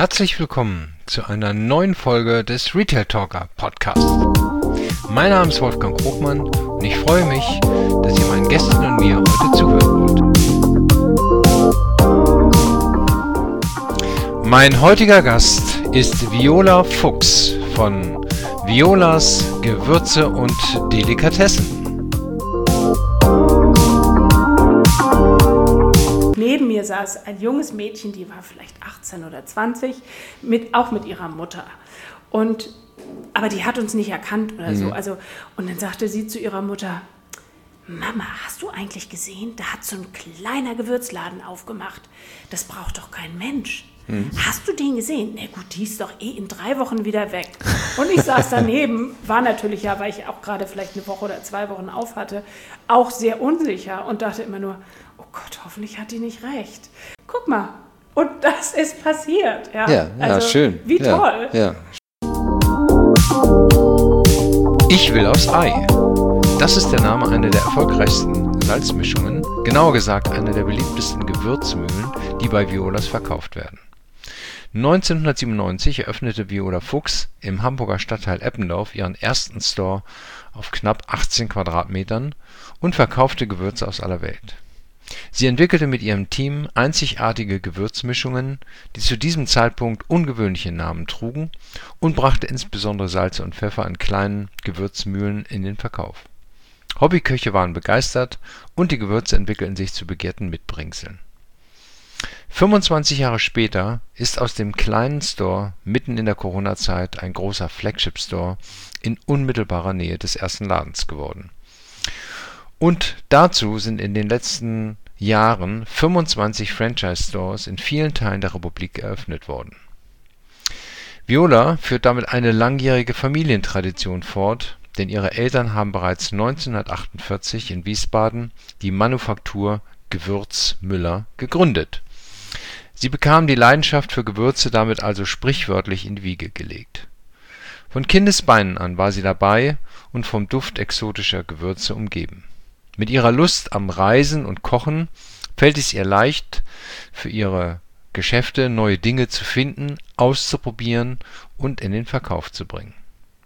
Herzlich willkommen zu einer neuen Folge des Retail Talker Podcast. Mein Name ist Wolfgang Krogmann und ich freue mich, dass ihr meinen Gästen und mir heute zuhören wollt. Mein heutiger Gast ist Viola Fuchs von Violas Gewürze und Delikatessen. Neben mir saß ein junges Mädchen, die war vielleicht 18 oder 20, auch mit ihrer Mutter. Aber die hat uns nicht erkannt oder so. Und dann sagte sie zu ihrer Mutter: Mama, hast du eigentlich gesehen, da hat so ein kleiner Gewürzladen aufgemacht. Das braucht doch kein Mensch. Hast du den gesehen? Na gut, die ist doch in 3 Wochen wieder weg. Und ich saß daneben, war natürlich weil ich auch gerade vielleicht eine Woche oder 2 Wochen auf hatte, auch sehr unsicher und dachte immer nur: Oh Gott, hoffentlich hat die nicht recht. Guck mal, und das ist passiert. Ja, schön. Wie toll. Ja. Ich will aufs Ei. Das ist der Name einer der erfolgreichsten Salzmischungen, genauer gesagt einer der beliebtesten Gewürzmühlen, die bei Violas verkauft werden. 1997 eröffnete Viola Fuchs im Hamburger Stadtteil Eppendorf ihren ersten Store auf knapp 18 Quadratmetern und verkaufte Gewürze aus aller Welt. Sie entwickelte mit ihrem Team einzigartige Gewürzmischungen, die zu diesem Zeitpunkt ungewöhnliche Namen trugen, und brachte insbesondere Salze und Pfeffer in kleinen Gewürzmühlen in den Verkauf. Hobbyköche waren begeistert und die Gewürze entwickelten sich zu begehrten Mitbringseln. 25 Jahre später ist aus dem kleinen Store mitten in der Corona-Zeit ein großer Flagship-Store in unmittelbarer Nähe des ersten Ladens geworden. Und dazu sind in den letzten Jahren 25 Franchise-Stores in vielen Teilen der Republik eröffnet worden. Viola führt damit eine langjährige Familientradition fort, denn ihre Eltern haben bereits 1948 in Wiesbaden die Manufaktur Gewürz Müller gegründet. Sie bekam die Leidenschaft für Gewürze damit also sprichwörtlich in die Wiege gelegt. Von Kindesbeinen an war sie dabei und vom Duft exotischer Gewürze umgeben. Mit ihrer Lust am Reisen und Kochen fällt es ihr leicht, für ihre Geschäfte neue Dinge zu finden, auszuprobieren und in den Verkauf zu bringen.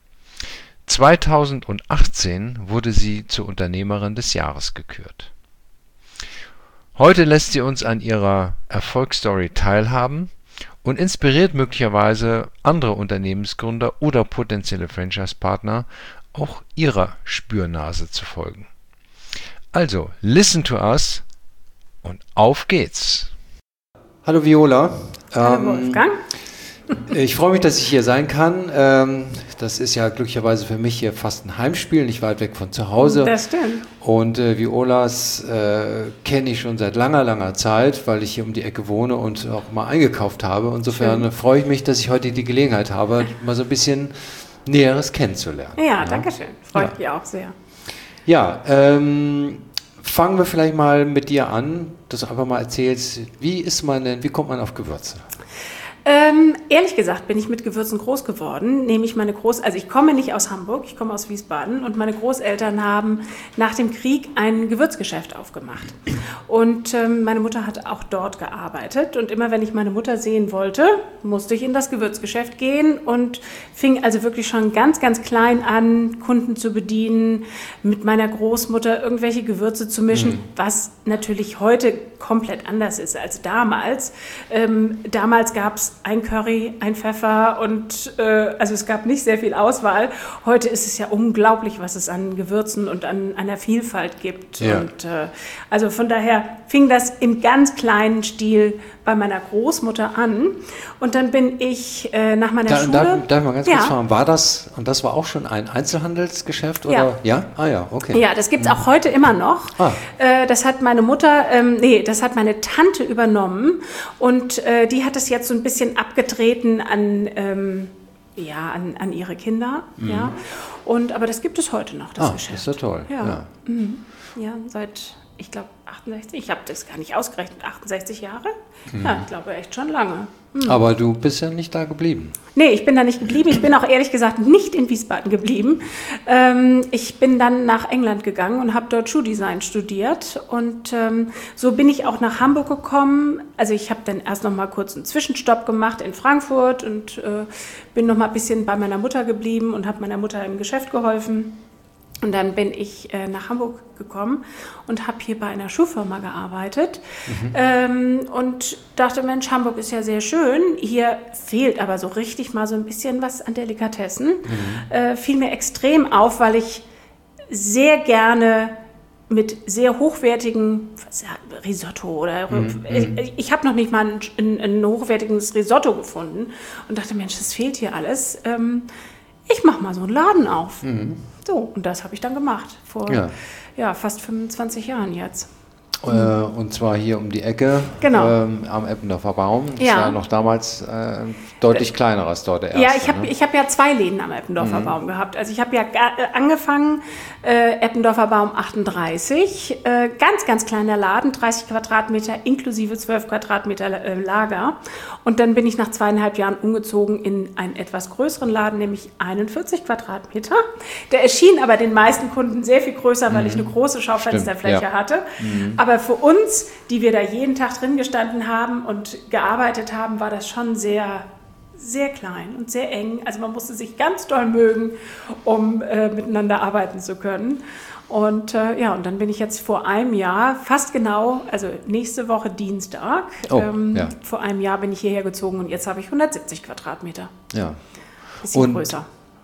2018 wurde sie zur Unternehmerin des Jahres gekürt. Heute lässt sie uns an ihrer Erfolgsstory teilhaben und inspiriert möglicherweise andere Unternehmensgründer oder potenzielle Franchise-Partner, auch ihrer Spürnase zu folgen. Also, listen to us und auf geht's. Hallo Viola. Hallo Wolfgang. Ich freue mich, dass ich hier sein kann. Das ist ja glücklicherweise für mich hier fast ein Heimspiel, nicht weit weg von zu Hause. Das stimmt. Und Violas kenne ich schon seit langer Zeit, weil ich hier um die Ecke wohne und auch mal eingekauft habe. Insofern freue ich mich, dass ich heute die Gelegenheit habe, mal so ein bisschen Näheres kennenzulernen. Ja, danke schön. Freut mich auch sehr. Ja, fangen wir vielleicht mal mit dir an, dass du einfach mal erzählst, wie kommt man auf Gewürze? Ehrlich gesagt bin ich mit Gewürzen groß geworden, nämlich ich komme nicht aus Hamburg, ich komme aus Wiesbaden, und meine Großeltern haben nach dem Krieg ein Gewürzgeschäft aufgemacht. Und meine Mutter hat auch dort gearbeitet, und immer wenn ich meine Mutter sehen wollte, musste ich in das Gewürzgeschäft gehen und fing also wirklich schon ganz klein an, Kunden zu bedienen, mit meiner Großmutter irgendwelche Gewürze zu mischen, was natürlich heute komplett anders ist als damals. Damals gab es ein Curry, ein Pfeffer und also es gab nicht sehr viel Auswahl. Heute ist es ja unglaublich, was es an Gewürzen und an einer Vielfalt gibt. Ja. Und also von daher fing das im ganz kleinen Stil bei meiner Großmutter an. Und dann bin ich nach meiner Schule... Darf ich mal ganz kurz fragen, war das auch schon ein Einzelhandelsgeschäft? Oder? Ja. Ah ja, okay. Ja, das gibt es auch heute immer noch. Das hat meine Mutter, das hat meine Tante übernommen, und die hat es jetzt so ein bisschen abgetreten an ihre Kinder. Ja. Aber das gibt es heute noch, das Geschäft. Das ist ja toll. Ja, ja, seit ich glaube 68, ich habe das gar nicht ausgerechnet, 68 Jahre? Ja, ich glaube echt schon lange. Aber du bist ja nicht da geblieben. Nee, ich bin da nicht geblieben. Ich bin auch ehrlich gesagt nicht in Wiesbaden geblieben. Ich bin dann nach England gegangen und habe dort Schuhdesign studiert. Und so bin ich auch nach Hamburg gekommen. Also ich habe dann erst noch mal kurz einen Zwischenstopp gemacht in Frankfurt und bin noch mal ein bisschen bei meiner Mutter geblieben und habe meiner Mutter im Geschäft geholfen. Und dann bin ich nach Hamburg gekommen und habe hier bei einer Schuhfirma gearbeitet und dachte, Mensch, Hamburg ist ja sehr schön. Hier fehlt aber so richtig mal so ein bisschen was an Delikatessen. Fiel mir extrem auf, weil ich sehr gerne mit sehr hochwertigen Risotto oder ich habe noch nicht mal ein hochwertiges Risotto gefunden und dachte, Mensch, das fehlt hier alles. Ich mache mal so einen Laden auf. So, und das habe ich dann gemacht, vor fast 25 Jahren jetzt. Und zwar hier um die Ecke, Genau. Am Eppendorfer Baum. Das Ja. war noch damals deutlich kleiner als dort der erste. Ja, ich hab ja 2 Läden am Eppendorfer Baum gehabt. Also ich habe ja angefangen, Eppendorfer Baum 38, ganz, ganz kleiner Laden, 30 Quadratmeter inklusive 12 Quadratmeter Lager. Und dann bin ich nach 2,5 Jahren umgezogen in einen etwas größeren Laden, nämlich 41 Quadratmeter. Der erschien aber den meisten Kunden sehr viel größer, weil ich eine große Schaufensterfläche hatte. Aber für uns, die wir da jeden Tag drin gestanden haben und gearbeitet haben, war das schon sehr, sehr klein und sehr eng. Also man musste sich ganz doll mögen, um miteinander arbeiten zu können. Und und dann bin ich jetzt vor einem Jahr, fast genau, also nächste Woche Dienstag, vor einem Jahr bin ich hierher gezogen und jetzt habe ich 170 Quadratmeter. Ja. Bisschen größer.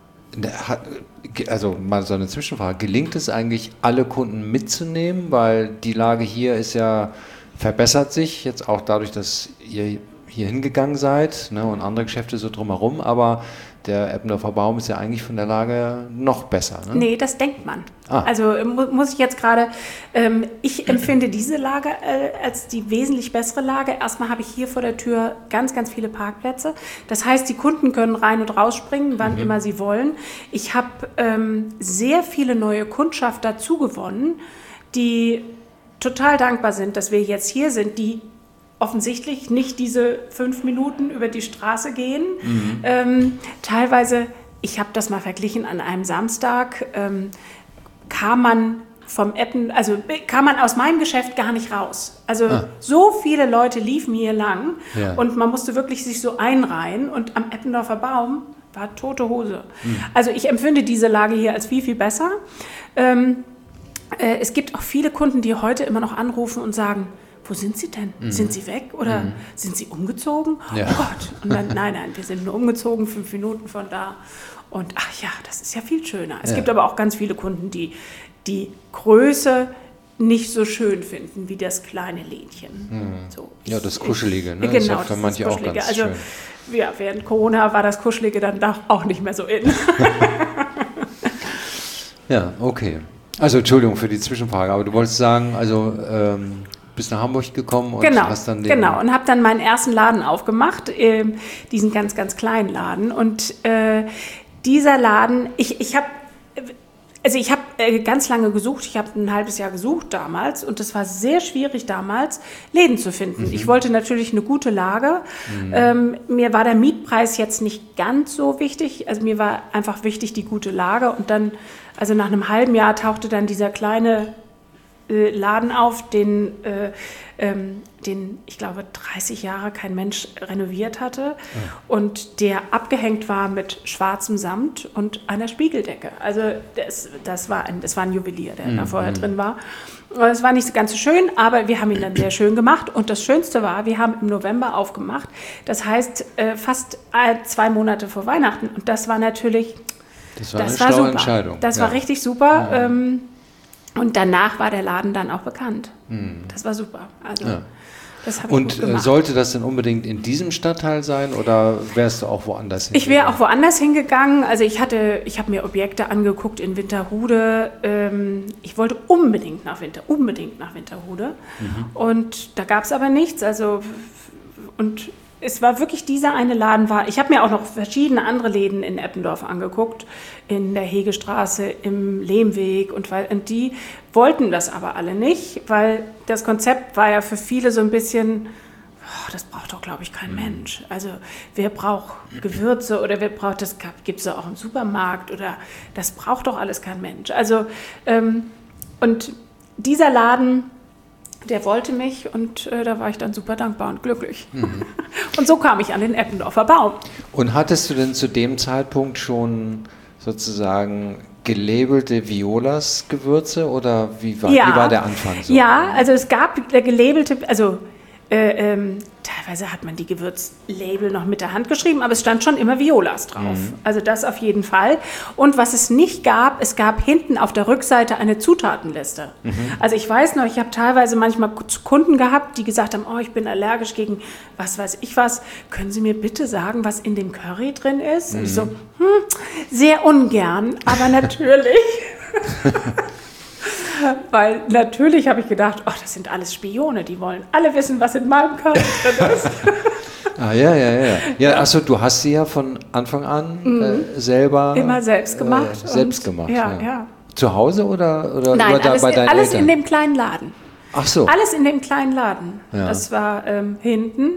Also mal so eine Zwischenfrage, gelingt es eigentlich, alle Kunden mitzunehmen? Weil die Lage hier ist ja, verbessert sich, jetzt auch dadurch, dass ihr hier hingegangen seid, ne, und andere Geschäfte so drumherum, aber der Eppendorfer Baum ist ja eigentlich von der Lage noch besser. Ne? Nee, das denkt man. Also muss ich jetzt gerade, ich empfinde diese Lage als die wesentlich bessere Lage. Erstmal habe ich hier vor der Tür ganz, ganz viele Parkplätze. Das heißt, die Kunden können rein und rausspringen, wann immer sie wollen. Ich habe sehr viele neue Kundschaft dazu gewonnen, die total dankbar sind, dass wir jetzt hier sind, die offensichtlich nicht diese 5 Minuten über die Straße gehen. Teilweise, ich habe das mal verglichen, an einem Samstag kam man aus meinem Geschäft gar nicht raus. Also so viele Leute liefen hier lang und man musste wirklich sich so einreihen und am Eppendorfer Baum war tote Hose. Also ich empfinde diese Lage hier als viel, viel besser. Es gibt auch viele Kunden, die heute immer noch anrufen und sagen, wo sind Sie denn? Sind Sie weg oder sind Sie umgezogen? Ja. Oh Gott. Und dann, nein, wir sind nur umgezogen, 5 Minuten von da. Und ach ja, das ist ja viel schöner. Es gibt aber auch ganz viele Kunden, die die Größe nicht so schön finden wie das kleine Lädchen. So, ja, das Kuschelige, ne? Genau, das ist ja für manche auch ganz schön. Also ja, während Corona war das Kuschelige dann doch auch nicht mehr so in. Ja, okay. Also Entschuldigung für die Zwischenfrage, aber du wolltest sagen, also bist nach Hamburg gekommen und hast dann den... Genau, und habe dann meinen ersten Laden aufgemacht, diesen ganz, ganz kleinen Laden. Und dieser Laden, ich habe ganz lange gesucht, ich habe ein halbes Jahr gesucht damals und es war sehr schwierig damals, Läden zu finden. Ich wollte natürlich eine gute Lage. Mir war der Mietpreis jetzt nicht ganz so wichtig, also mir war einfach wichtig die gute Lage und dann, also nach einem halben Jahr tauchte dann dieser kleine Laden auf, den ich glaube 30 Jahre kein Mensch renoviert hatte und der abgehängt war mit schwarzem Samt und einer Spiegeldecke. Also das war ein Juwelier, der da vorher drin war. Es war nicht ganz so schön, aber wir haben ihn dann sehr schön gemacht und das Schönste war, wir haben im November aufgemacht. Das heißt fast 2 Monate vor Weihnachten und das war natürlich eine schlaue Entscheidung. Das war richtig super. Und danach war der Laden dann auch bekannt. Das war super. Also, das habe ich gut gemacht. Sollte das denn unbedingt in diesem Stadtteil sein oder wärst du auch woanders hingegangen? Ich wäre auch woanders hingegangen. Also ich habe mir Objekte angeguckt in Winterhude. Ich wollte unbedingt nach Winterhude. Und da gab es aber nichts. Also, und es war wirklich dieser eine Laden ich habe mir auch noch verschiedene andere Läden in Eppendorf angeguckt, in der Hegestraße, im Lehmweg und die wollten das aber alle nicht, weil das Konzept war ja für viele so ein bisschen, das braucht doch, glaube ich, kein Mensch. Also wer braucht Gewürze oder wer braucht, das gibt es ja auch im Supermarkt oder das braucht doch alles kein Mensch. Also und dieser Laden, der wollte mich und da war ich dann super dankbar und glücklich. Und so kam ich an den Eppendorfer Baum. Und hattest du denn zu dem Zeitpunkt schon sozusagen gelabelte Violas-Gewürze oder wie war der Anfang so? Ja, also es gab gelabelte, also teilweise hat man die Gewürzlabel noch mit der Hand geschrieben, aber es stand schon immer Violas drauf. Also das auf jeden Fall. Und was es nicht gab, es gab hinten auf der Rückseite eine Zutatenliste. Also ich weiß noch, ich habe teilweise manchmal Kunden gehabt, die gesagt haben, ich bin allergisch gegen was weiß ich was. Können Sie mir bitte sagen, was in dem Curry drin ist? Und ich so, sehr ungern, aber natürlich. Weil natürlich habe ich gedacht, das sind alles Spione, die wollen alle wissen, was in meinem Curry drin ist. Ja, achso, du hast sie ja von Anfang an selber... Immer selbst gemacht. Ja. Zu Hause oder Nein, bei deinen Eltern? Alles in dem kleinen Laden. Ach so. Alles in dem kleinen Laden. Ja. Das war hinten.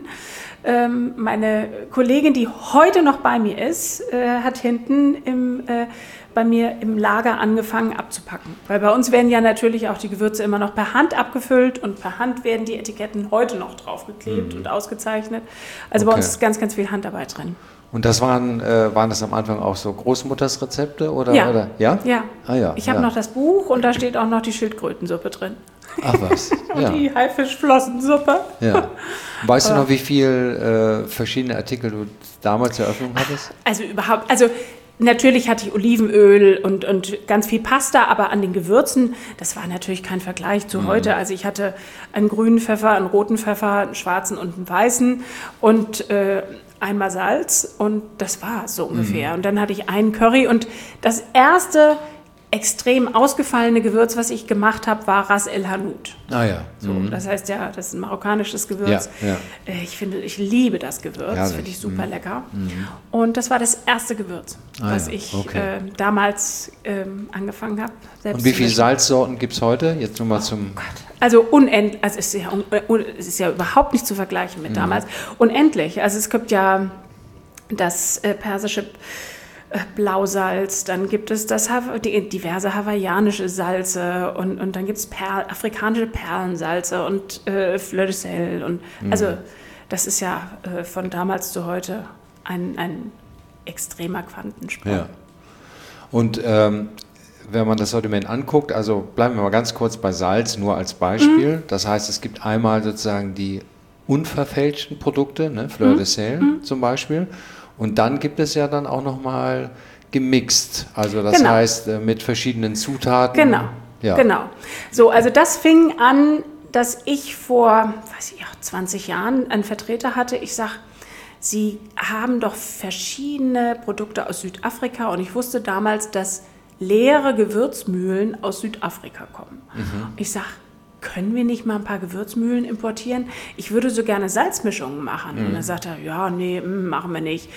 Meine Kollegin, die heute noch bei mir ist, hat hinten bei mir im Lager angefangen abzupacken. Weil bei uns werden ja natürlich auch die Gewürze immer noch per Hand abgefüllt und per Hand werden die Etiketten heute noch draufgeklebt und ausgezeichnet. Also bei uns ist ganz, ganz viel Handarbeit drin. Und das waren das am Anfang auch so Großmuttersrezepte? Oder? Ja. Ah, ja. Ich habe noch das Buch und da steht auch noch die Schildkrötensuppe drin. Ach was. Und die Haifischflossensuppe. Ja. Weißt du noch, wie viel verschiedene Artikel du damals zur Eröffnung hattest? Also natürlich hatte ich Olivenöl und ganz viel Pasta, aber an den Gewürzen, das war natürlich kein Vergleich zu heute. Also ich hatte einen grünen Pfeffer, einen roten Pfeffer, einen schwarzen und einen weißen und einmal Salz und das war so ungefähr. Und dann hatte ich einen Curry und das erste extrem ausgefallene Gewürz, was ich gemacht habe, war Ras El Hanout. Ah ja. So, das heißt ja, das ist ein marokkanisches Gewürz. Ja. Ich liebe das Gewürz, das finde ich super lecker. Und das war das erste Gewürz, was ich damals angefangen habe. Und wie viele Salzsorten gibt es heute? Jetzt nur mal zum... Gott. Also unendlich, also es ist ja überhaupt nicht zu vergleichen mit damals. Unendlich, also es gibt ja das persische Blausalz, dann gibt es diverse hawaiianische Salze und dann gibt es afrikanische Perlensalze und Fleur de Sel. Und, also das ist ja von damals zu heute ein extremer Quantensprung. Ja. Und wenn man das Sortiment anguckt, also bleiben wir mal ganz kurz bei Salz, nur als Beispiel. Das heißt, es gibt einmal sozusagen die unverfälschten Produkte, ne, Fleur de Sel zum Beispiel. Und dann gibt es ja dann auch nochmal gemixt, also das heißt mit verschiedenen Zutaten. Genau. So, also das fing an, dass ich vor 20 Jahren einen Vertreter hatte. Ich sage, Sie haben doch verschiedene Produkte aus Südafrika und ich wusste damals, dass leere Gewürzmühlen aus Südafrika kommen. Ich sage, können wir nicht mal ein paar Gewürzmühlen importieren? Ich würde so gerne Salzmischungen machen. Und dann sagte er, machen wir nicht.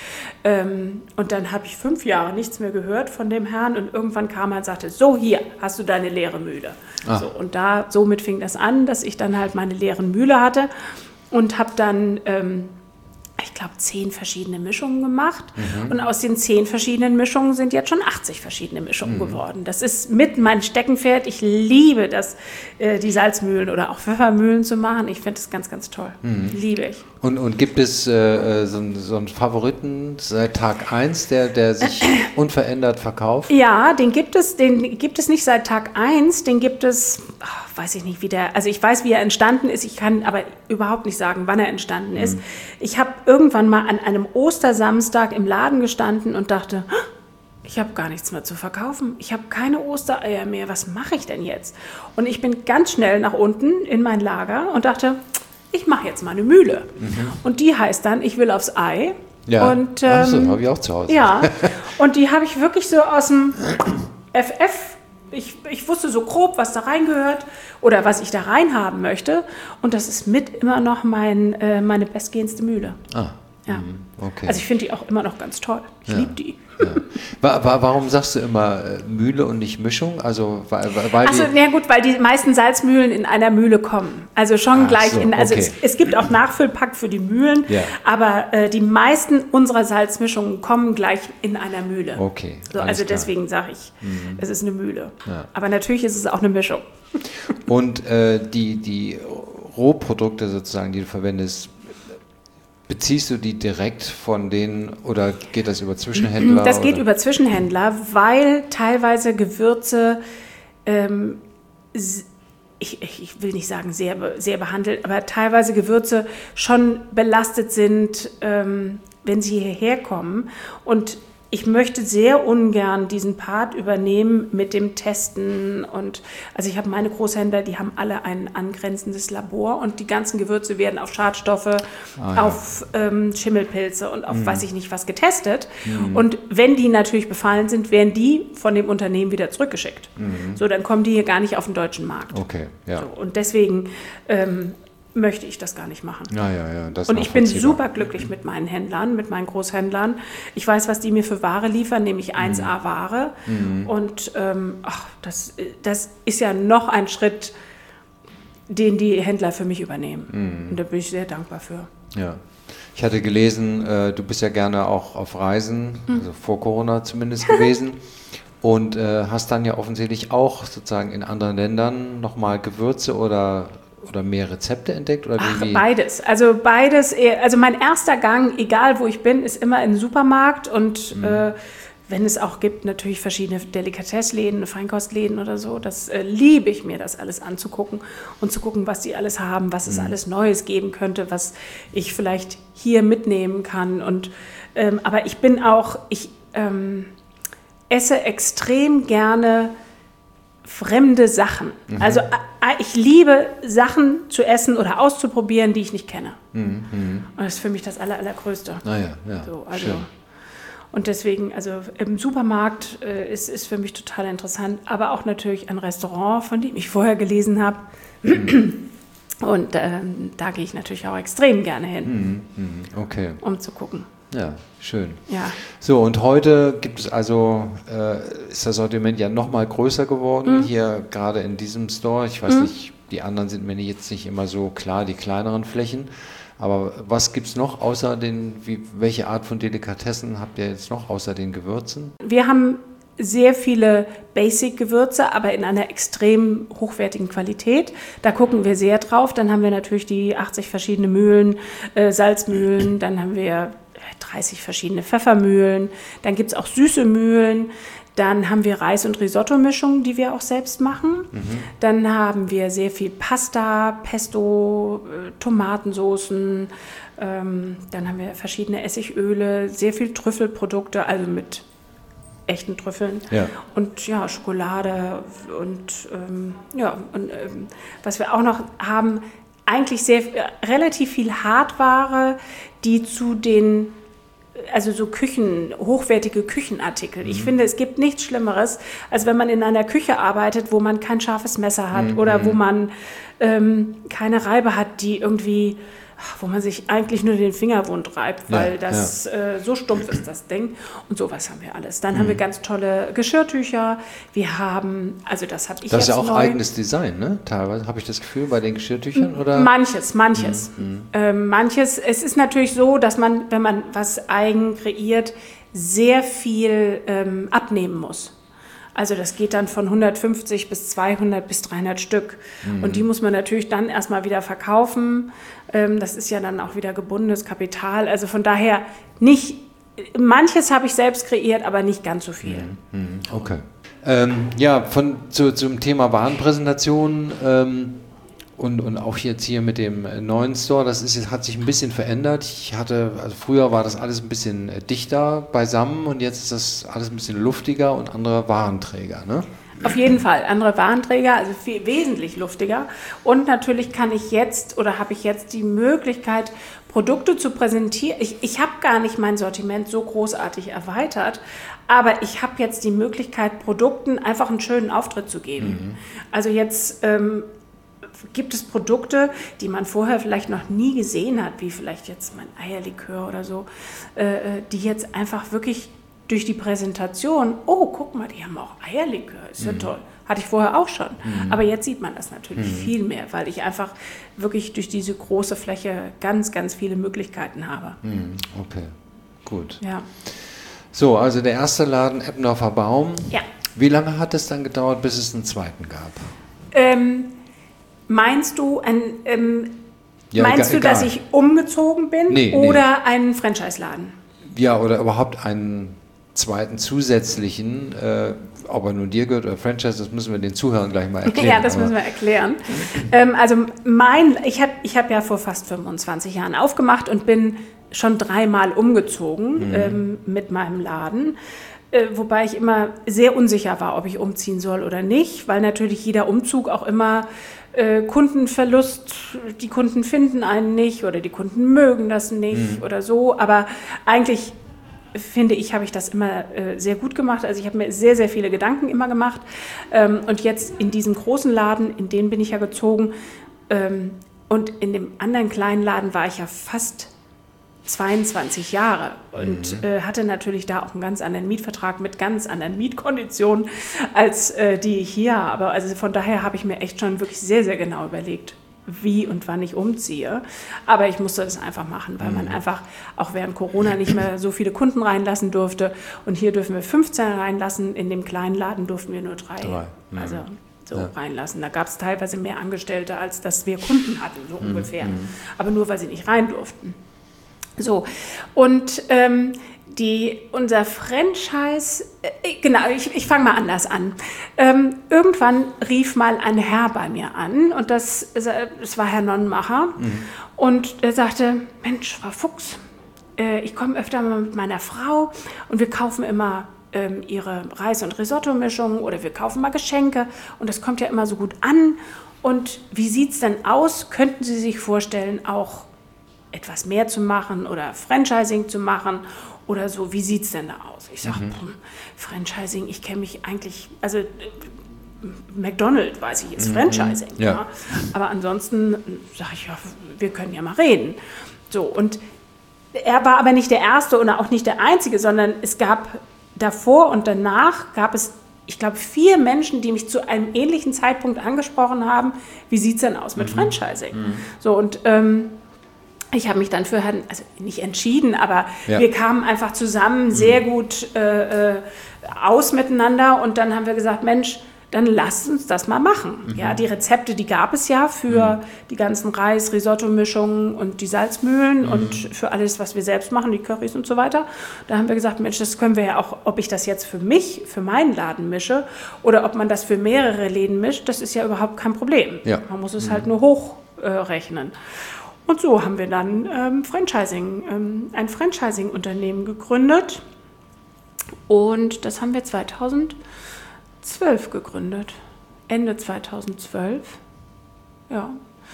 Und dann habe ich 5 Jahre nichts mehr gehört von dem Herrn und irgendwann kam er und sagte, so, hier hast du deine leere Mühle. So, und somit fing das an, dass ich dann halt meine leeren Mühle hatte und habe dann ich glaube, 10 verschiedene Mischungen gemacht. Und aus den 10 verschiedenen Mischungen sind jetzt schon 80 verschiedene Mischungen geworden. Das ist mit mein Steckenpferd. Ich liebe das, die Salzmühlen oder auch Pfeffermühlen zu machen. Ich finde das ganz, ganz toll. Liebe ich. Und gibt es so einen Favoriten seit Tag 1, der sich unverändert verkauft? Ja, den gibt es nicht seit Tag 1. Den gibt es, weiß ich nicht, also ich weiß, wie er entstanden ist. Ich kann aber überhaupt nicht sagen, wann er entstanden ist. Ich habe irgendwann mal an einem Ostersamstag im Laden gestanden und dachte, ich habe gar nichts mehr zu verkaufen. Ich habe keine Ostereier mehr. Was mache ich denn jetzt? Und ich bin ganz schnell nach unten in mein Lager und dachte, ich mache jetzt mal eine Mühle. Und die heißt dann, ich will aufs Ei. Ja, und habe ich auch zu Hause. Ja, und die habe ich wirklich so aus dem FF. Ich wusste so grob, was da reingehört oder was ich da rein haben möchte. Und das ist mit immer noch meine bestgehendste Mühle. Ja. Okay. Also ich finde die auch immer noch ganz toll. Ich liebe die. Ja. Warum sagst du immer Mühle und nicht Mischung? Also, weil weil die meisten Salzmühlen in einer Mühle kommen. Also schon gleich es gibt auch Nachfüllpack für die Mühlen, aber die meisten unserer Salzmischungen kommen gleich in einer Mühle. Okay. So, also deswegen sage ich, es ist eine Mühle. Ja. Aber natürlich ist es auch eine Mischung. Und die Rohprodukte sozusagen, die du verwendest, beziehst du die direkt von denen oder geht das über Zwischenhändler? Das geht über Zwischenhändler, weil teilweise Gewürze, ich will nicht sagen sehr, sehr behandelt, aber teilweise Gewürze schon belastet sind, wenn sie hierher kommen. Und ich möchte sehr ungern diesen Part übernehmen mit dem Testen. Und also ich habe meine Großhändler, die haben alle ein angrenzendes Labor und die ganzen Gewürze werden auf Schadstoffe, auf Schimmelpilze und auf weiß ich nicht was getestet. Und wenn die natürlich befallen sind, werden die von dem Unternehmen wieder zurückgeschickt. So, dann kommen die hier gar nicht auf den deutschen Markt. Okay, ja. So, und deswegen möchte ich das gar nicht machen. Das und ich bin super glücklich mit meinen Händlern, mit meinen Großhändlern. Ich weiß, was die mir für Ware liefern, nämlich 1A-Ware. Und das ist ja noch ein Schritt, den die Händler für mich übernehmen. Und da bin ich sehr dankbar für. Ja. Ich hatte gelesen, du bist ja gerne auch auf Reisen, also vor Corona zumindest gewesen. Und hast dann ja offensichtlich auch sozusagen in anderen Ländern nochmal Gewürze oder mehr Rezepte entdeckt? Oder wie? Beides. Also mein erster Gang, egal wo ich bin, ist immer in den Supermarkt und wenn es auch gibt, natürlich verschiedene Delikatessläden, Feinkostläden oder so, das liebe ich mir, das alles anzugucken und zu gucken, was die alles haben, was es alles Neues geben könnte, was ich vielleicht hier mitnehmen kann. Und aber ich esse extrem gerne fremde Sachen. Also ich liebe Sachen zu essen oder auszuprobieren, die ich nicht kenne. Und das ist für mich das Allergrößte. Schön. Und deswegen, also im Supermarkt ist für mich total interessant, aber auch natürlich ein Restaurant, von dem ich vorher gelesen habe. Und da gehe ich natürlich auch extrem gerne hin, um zu gucken. Ja, schön. Ja. So, und heute gibt es also, ist das Sortiment ja noch mal größer geworden, hier gerade in diesem Store. Ich weiß nicht, die anderen sind mir jetzt nicht immer so klar, die kleineren Flächen. Aber was gibt es noch außer welche Art von Delikatessen habt ihr jetzt noch außer den Gewürzen? Wir haben sehr viele Basic-Gewürze, aber in einer extrem hochwertigen Qualität. Da gucken wir sehr drauf. Dann haben wir natürlich die 80 verschiedene Mühlen, Salzmühlen, dann haben wir 30 verschiedene Pfeffermühlen, dann gibt es auch süße Mühlen, dann haben wir Reis- und Risotto-Mischungen, die wir auch selbst machen. Dann haben wir sehr viel Pasta, Pesto, Tomatensoßen, dann haben wir verschiedene Essigöle, sehr viel Trüffelprodukte, also mit echten Trüffeln und Schokolade und was wir auch noch haben, eigentlich relativ viel Hardware, die zu den, also so hochwertige Küchenartikel. Ich finde, es gibt nichts Schlimmeres, als wenn man in einer Küche arbeitet, wo man kein scharfes Messer hat oder wo man keine Reibe hat, die irgendwie, wo man sich eigentlich nur den Finger wund reibt, weil das so stumpf ist, das Ding. Und sowas haben wir alles. Dann haben wir ganz tolle Geschirrtücher. Wir haben, also das habe ich Das ist jetzt ja auch neu. Eigenes Design, ne? Teilweise habe ich das Gefühl bei den Geschirrtüchern, oder? Manches. Manches. Es ist natürlich so, dass man, wenn man was eigen kreiert, sehr viel abnehmen muss. Also das geht dann von 150 bis 200 bis 300 Stück. Und die muss man natürlich dann erstmal wieder verkaufen. Das ist ja dann auch wieder gebundenes Kapital. Also von daher manches habe ich selbst kreiert, aber nicht ganz so viel. Okay. Zum Thema Warenpräsentation und auch jetzt hier mit dem neuen Store, hat sich ein bisschen verändert. Früher war das alles ein bisschen dichter beisammen und jetzt ist das alles ein bisschen luftiger und andere Warenträger, ne? Auf jeden Fall, andere Warenträger, also wesentlich luftiger. Und natürlich habe ich jetzt die Möglichkeit, Produkte zu präsentieren. Ich habe gar nicht mein Sortiment so großartig erweitert, aber ich habe jetzt die Möglichkeit, Produkten einfach einen schönen Auftritt zu geben. Also jetzt gibt es Produkte, die man vorher vielleicht noch nie gesehen hat, wie vielleicht jetzt mein Eierlikör oder so, die jetzt einfach wirklich durch die Präsentation, oh, guck mal, die haben auch Eierlikör, ist ja toll. Hatte ich vorher auch schon. Aber jetzt sieht man das natürlich viel mehr, weil ich einfach wirklich durch diese große Fläche ganz, ganz viele Möglichkeiten habe. Okay, gut. Ja. So, also der erste Laden, Eppendorfer Baum. Ja. Wie lange hat es dann gedauert, bis es einen zweiten gab? Meinst du, Ja, dass ich umgezogen bin oder einen Franchise-Laden? Ja, oder überhaupt einen zweiten zusätzlichen, ob er nun dir gehört oder Franchise, das müssen wir den Zuhörern gleich mal erklären. Ja, das müssen wir erklären. Also ich hab ja vor fast 25 Jahren aufgemacht und bin schon 3-mal umgezogen mit meinem Laden. Wobei ich immer sehr unsicher war, ob ich umziehen soll oder nicht, weil natürlich jeder Umzug auch immer Kundenverlust, die Kunden finden einen nicht oder die Kunden mögen das nicht oder so. Aber eigentlich finde ich, habe ich das immer sehr gut gemacht. Also ich habe mir sehr, sehr viele Gedanken immer gemacht. Und jetzt in diesem großen Laden, in den bin ich ja gezogen. Und in dem anderen kleinen Laden war ich ja fast 22 Jahre und hatte natürlich da auch einen ganz anderen Mietvertrag mit ganz anderen Mietkonditionen, als die ich hier habe. Also von daher habe ich mir echt schon wirklich sehr, sehr genau überlegt, wie und wann ich umziehe. Aber ich musste das einfach machen, weil man einfach auch während Corona nicht mehr so viele Kunden reinlassen durfte. Und hier dürfen wir 15 reinlassen, in dem kleinen Laden durften wir nur 3. Also reinlassen. Da gab es teilweise mehr Angestellte, als dass wir Kunden hatten, so ungefähr. Aber nur, weil sie nicht rein durften. So, und unser Franchise, genau, ich fange mal anders an. Irgendwann rief mal ein Herr bei mir an und das war Herr Nonnenmacher und er sagte, Mensch, Frau Fuchs, ich komme öfter mal mit meiner Frau und wir kaufen immer ihre Reis- und Risotto-Mischung oder wir kaufen mal Geschenke und das kommt ja immer so gut an. Und wie sieht es denn aus? Könnten Sie sich vorstellen, auch etwas mehr zu machen oder Franchising zu machen oder so, wie sieht es denn da aus? Ich sage, Franchising, ich kenne mich eigentlich, also McDonald's, weiß ich, ist Franchising. Ja. Aber ansonsten sage ich, ja, wir können ja mal reden. So, und er war aber nicht der Erste und auch nicht der Einzige, sondern es gab davor und danach gab es, ich glaube, 4 Menschen, die mich zu einem ähnlichen Zeitpunkt angesprochen haben, wie sieht es denn aus mit Franchising? So, und ich habe mich dann für Herrn, also nicht entschieden, aber wir kamen einfach zusammen sehr gut aus miteinander und dann haben wir gesagt, Mensch, dann lasst uns das mal machen. Ja, die Rezepte, die gab es ja für die ganzen Reis-Risotto-Mischungen und die Salzmühlen und für alles, was wir selbst machen, die Currys und so weiter. Da haben wir gesagt, Mensch, das können wir ja auch, ob ich das jetzt für mich, für meinen Laden mische oder ob man das für mehrere Läden mischt, das ist ja überhaupt kein Problem. Ja. Man muss es halt nur hochrechnen. Und so haben wir dann ein Franchising-Unternehmen gegründet. Und das haben wir 2012 gegründet. Ende 2012. Ja.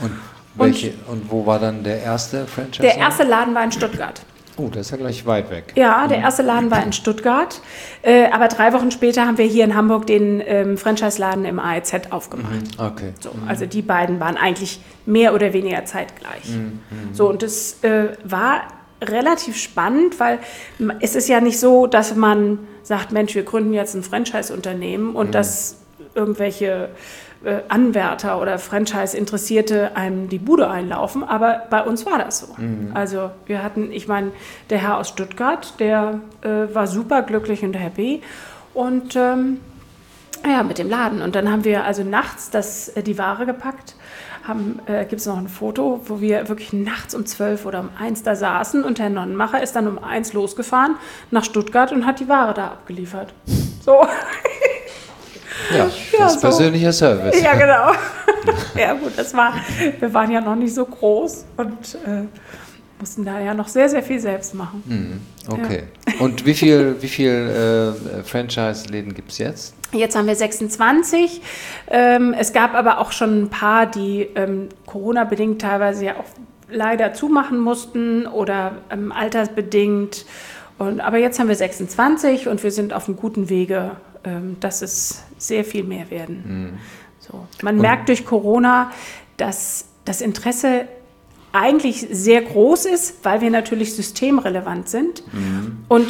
Und wo war dann der erste Franchise? Der erste Laden war in Stuttgart. Oh, das ist ja gleich weit weg. Ja, der erste Laden war in Stuttgart. Aber 3 Wochen später haben wir hier in Hamburg den Franchise-Laden im AEZ aufgemacht. Okay. So, also die beiden waren eigentlich mehr oder weniger zeitgleich. So, und das war relativ spannend, weil es ist ja nicht so, dass man sagt, Mensch, wir gründen jetzt ein Franchise-Unternehmen und dass irgendwelche Anwärter oder Franchise-Interessierte einem die Bude einlaufen, aber bei uns war das so. Also wir hatten, ich meine, der Herr aus Stuttgart, der war super glücklich und happy und ja, mit dem Laden. Und dann haben wir also nachts die Ware gepackt, gibt es noch ein Foto, wo wir wirklich nachts um 12 oder um 1 da saßen und Herr Nonnenmacher ist dann um 1 losgefahren nach Stuttgart und hat die Ware da abgeliefert. So. Ja, das ist persönlicher Service. Ja, genau. Ja gut, wir waren ja noch nicht so groß und mussten da ja noch sehr, sehr viel selbst machen. Okay. Ja. Und wie viel Franchise-Läden gibt es jetzt? Jetzt haben wir 26. Es gab aber auch schon ein paar, die Corona-bedingt teilweise ja auch leider zumachen mussten oder altersbedingt. Aber jetzt haben wir 26 und wir sind auf einem guten Wege, dass es sehr viel mehr werden. So. Man merkt durch Corona, dass das Interesse eigentlich sehr groß ist, weil wir natürlich systemrelevant sind und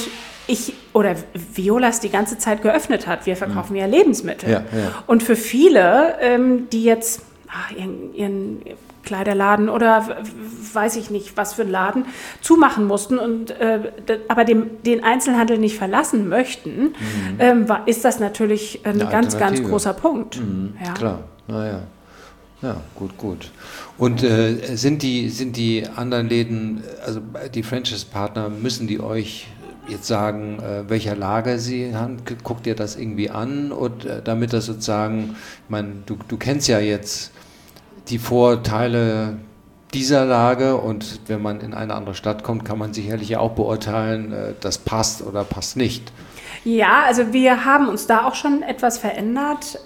Violas die ganze Zeit geöffnet hat. Wir verkaufen ja Lebensmittel. Ja. Und für viele, die jetzt ihren Kleiderladen oder weiß ich nicht, was für einen Laden zumachen mussten und aber den Einzelhandel nicht verlassen möchten, ist das natürlich ein ganz großer Punkt. Ja. Klar, naja. Ja, gut. Und sind die anderen Läden, also die Franchise-Partner, müssen die euch jetzt sagen, welcher Lage sie haben? Guckt ihr das irgendwie an? Und damit das sozusagen, ich meine, du kennst ja jetzt die Vorteile dieser Lage und wenn man in eine andere Stadt kommt, kann man sicherlich ja auch beurteilen, das passt oder passt nicht. Ja, also wir haben uns da auch schon etwas verändert.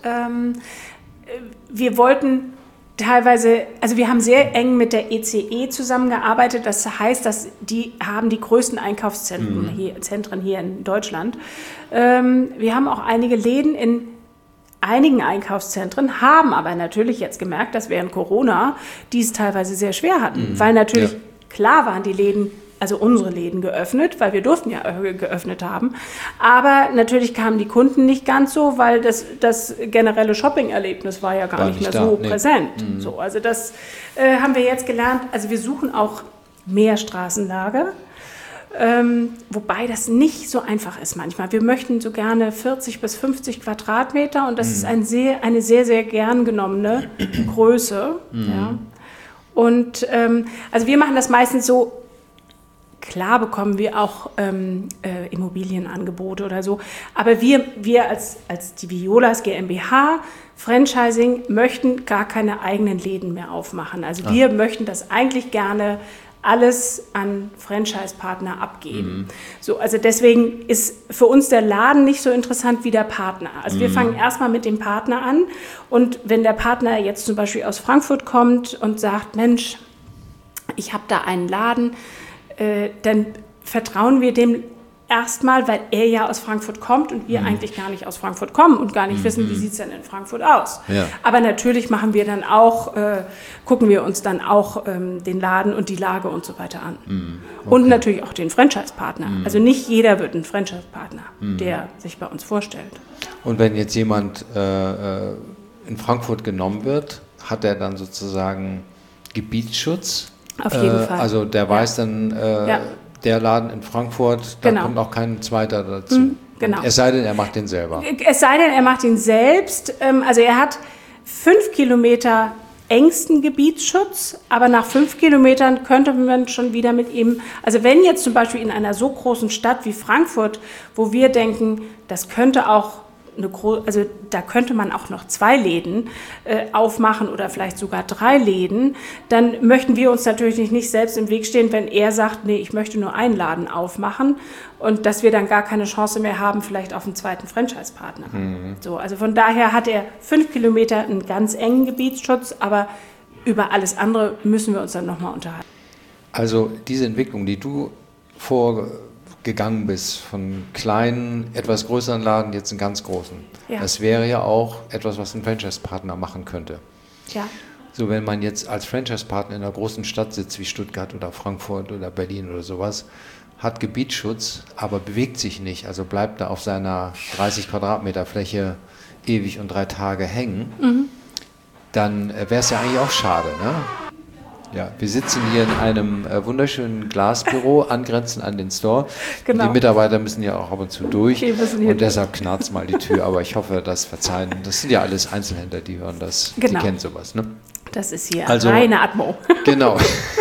Wir wollten teilweise, also wir haben sehr eng mit der ECE zusammengearbeitet. Das heißt, dass die haben die größten Einkaufszentren hier in Deutschland. Wir haben auch einige Läden in einigen Einkaufszentren, haben aber natürlich jetzt gemerkt, dass während Corona die es teilweise sehr schwer hatten, weil natürlich klar waren die Läden, also unsere Läden geöffnet, weil wir durften ja geöffnet haben, aber natürlich kamen die Kunden nicht ganz so, weil das generelle Shopping-Erlebnis war ja gar nicht mehr so präsent. So, also das haben wir jetzt gelernt, also wir suchen auch mehr Straßenlage, wobei das nicht so einfach ist manchmal. Wir möchten so gerne 40 bis 50 Quadratmeter und das ist eine sehr, sehr gern genommene Größe. Ja. Und also wir machen das meistens so, klar bekommen wir auch Immobilienangebote oder so, aber wir als die Violas GmbH Franchising möchten gar keine eigenen Läden mehr aufmachen. Also wir möchten das eigentlich gerne alles an Franchise-Partner abgeben. So, also deswegen ist für uns der Laden nicht so interessant wie der Partner. Also wir fangen erstmal mit dem Partner an und wenn der Partner jetzt zum Beispiel aus Frankfurt kommt und sagt, Mensch, ich habe da einen Laden, dann vertrauen wir dem erstmal, weil er ja aus Frankfurt kommt und wir eigentlich gar nicht aus Frankfurt kommen und gar nicht wissen, wie sieht es denn in Frankfurt aus. Ja. Aber natürlich machen wir dann auch, gucken wir uns dann auch den Laden und die Lage und so weiter an. Okay. Und natürlich auch den Franchise-Partner. Also nicht jeder wird ein Franchise-Partner, der sich bei uns vorstellt. Und wenn jetzt jemand in Frankfurt genommen wird, hat er dann sozusagen Gebietsschutz? Auf jeden Fall. Also der weiß dann, der Laden in Frankfurt, da kommt auch kein zweiter dazu. Genau. Es sei denn, er macht den selber. Es sei denn, er macht ihn selbst. Also er hat 5 Kilometer engsten Gebietsschutz, aber nach 5 Kilometern könnte man schon wieder mit ihm, also wenn jetzt zum Beispiel in einer so großen Stadt wie Frankfurt, wo wir denken, das könnte auch also da könnte man auch noch 2 Läden aufmachen oder vielleicht sogar 3 Läden, dann möchten wir uns natürlich nicht selbst im Weg stehen, wenn er sagt, nee, ich möchte nur einen Laden aufmachen und dass wir dann gar keine Chance mehr haben, vielleicht auf einen zweiten Franchise-Partner. So, also von daher hat er 5 Kilometer einen ganz engen Gebietsschutz, aber über alles andere müssen wir uns dann nochmal unterhalten. Also diese Entwicklung, die du vorgegangen bist, von kleinen, etwas größeren Laden, jetzt einen ganz großen. Ja. Das wäre ja auch etwas, was ein Franchise-Partner machen könnte. Ja. So, wenn man jetzt als Franchise-Partner in einer großen Stadt sitzt, wie Stuttgart oder Frankfurt oder Berlin oder sowas, hat Gebietsschutz, aber bewegt sich nicht, also bleibt da auf seiner 30 Quadratmeter Fläche ewig und 3 Tage hängen, dann wäre es ja eigentlich auch schade, ne? Ja, wir sitzen hier in einem wunderschönen Glasbüro, angrenzend an den Store. Genau. Die Mitarbeiter müssen ja auch ab und zu durch und deshalb knarzt mal die Tür. Aber ich hoffe, das verzeihen. Das sind ja alles Einzelhändler, die hören das, die kennen sowas. Ne? Das ist hier reine Atmo. Genau.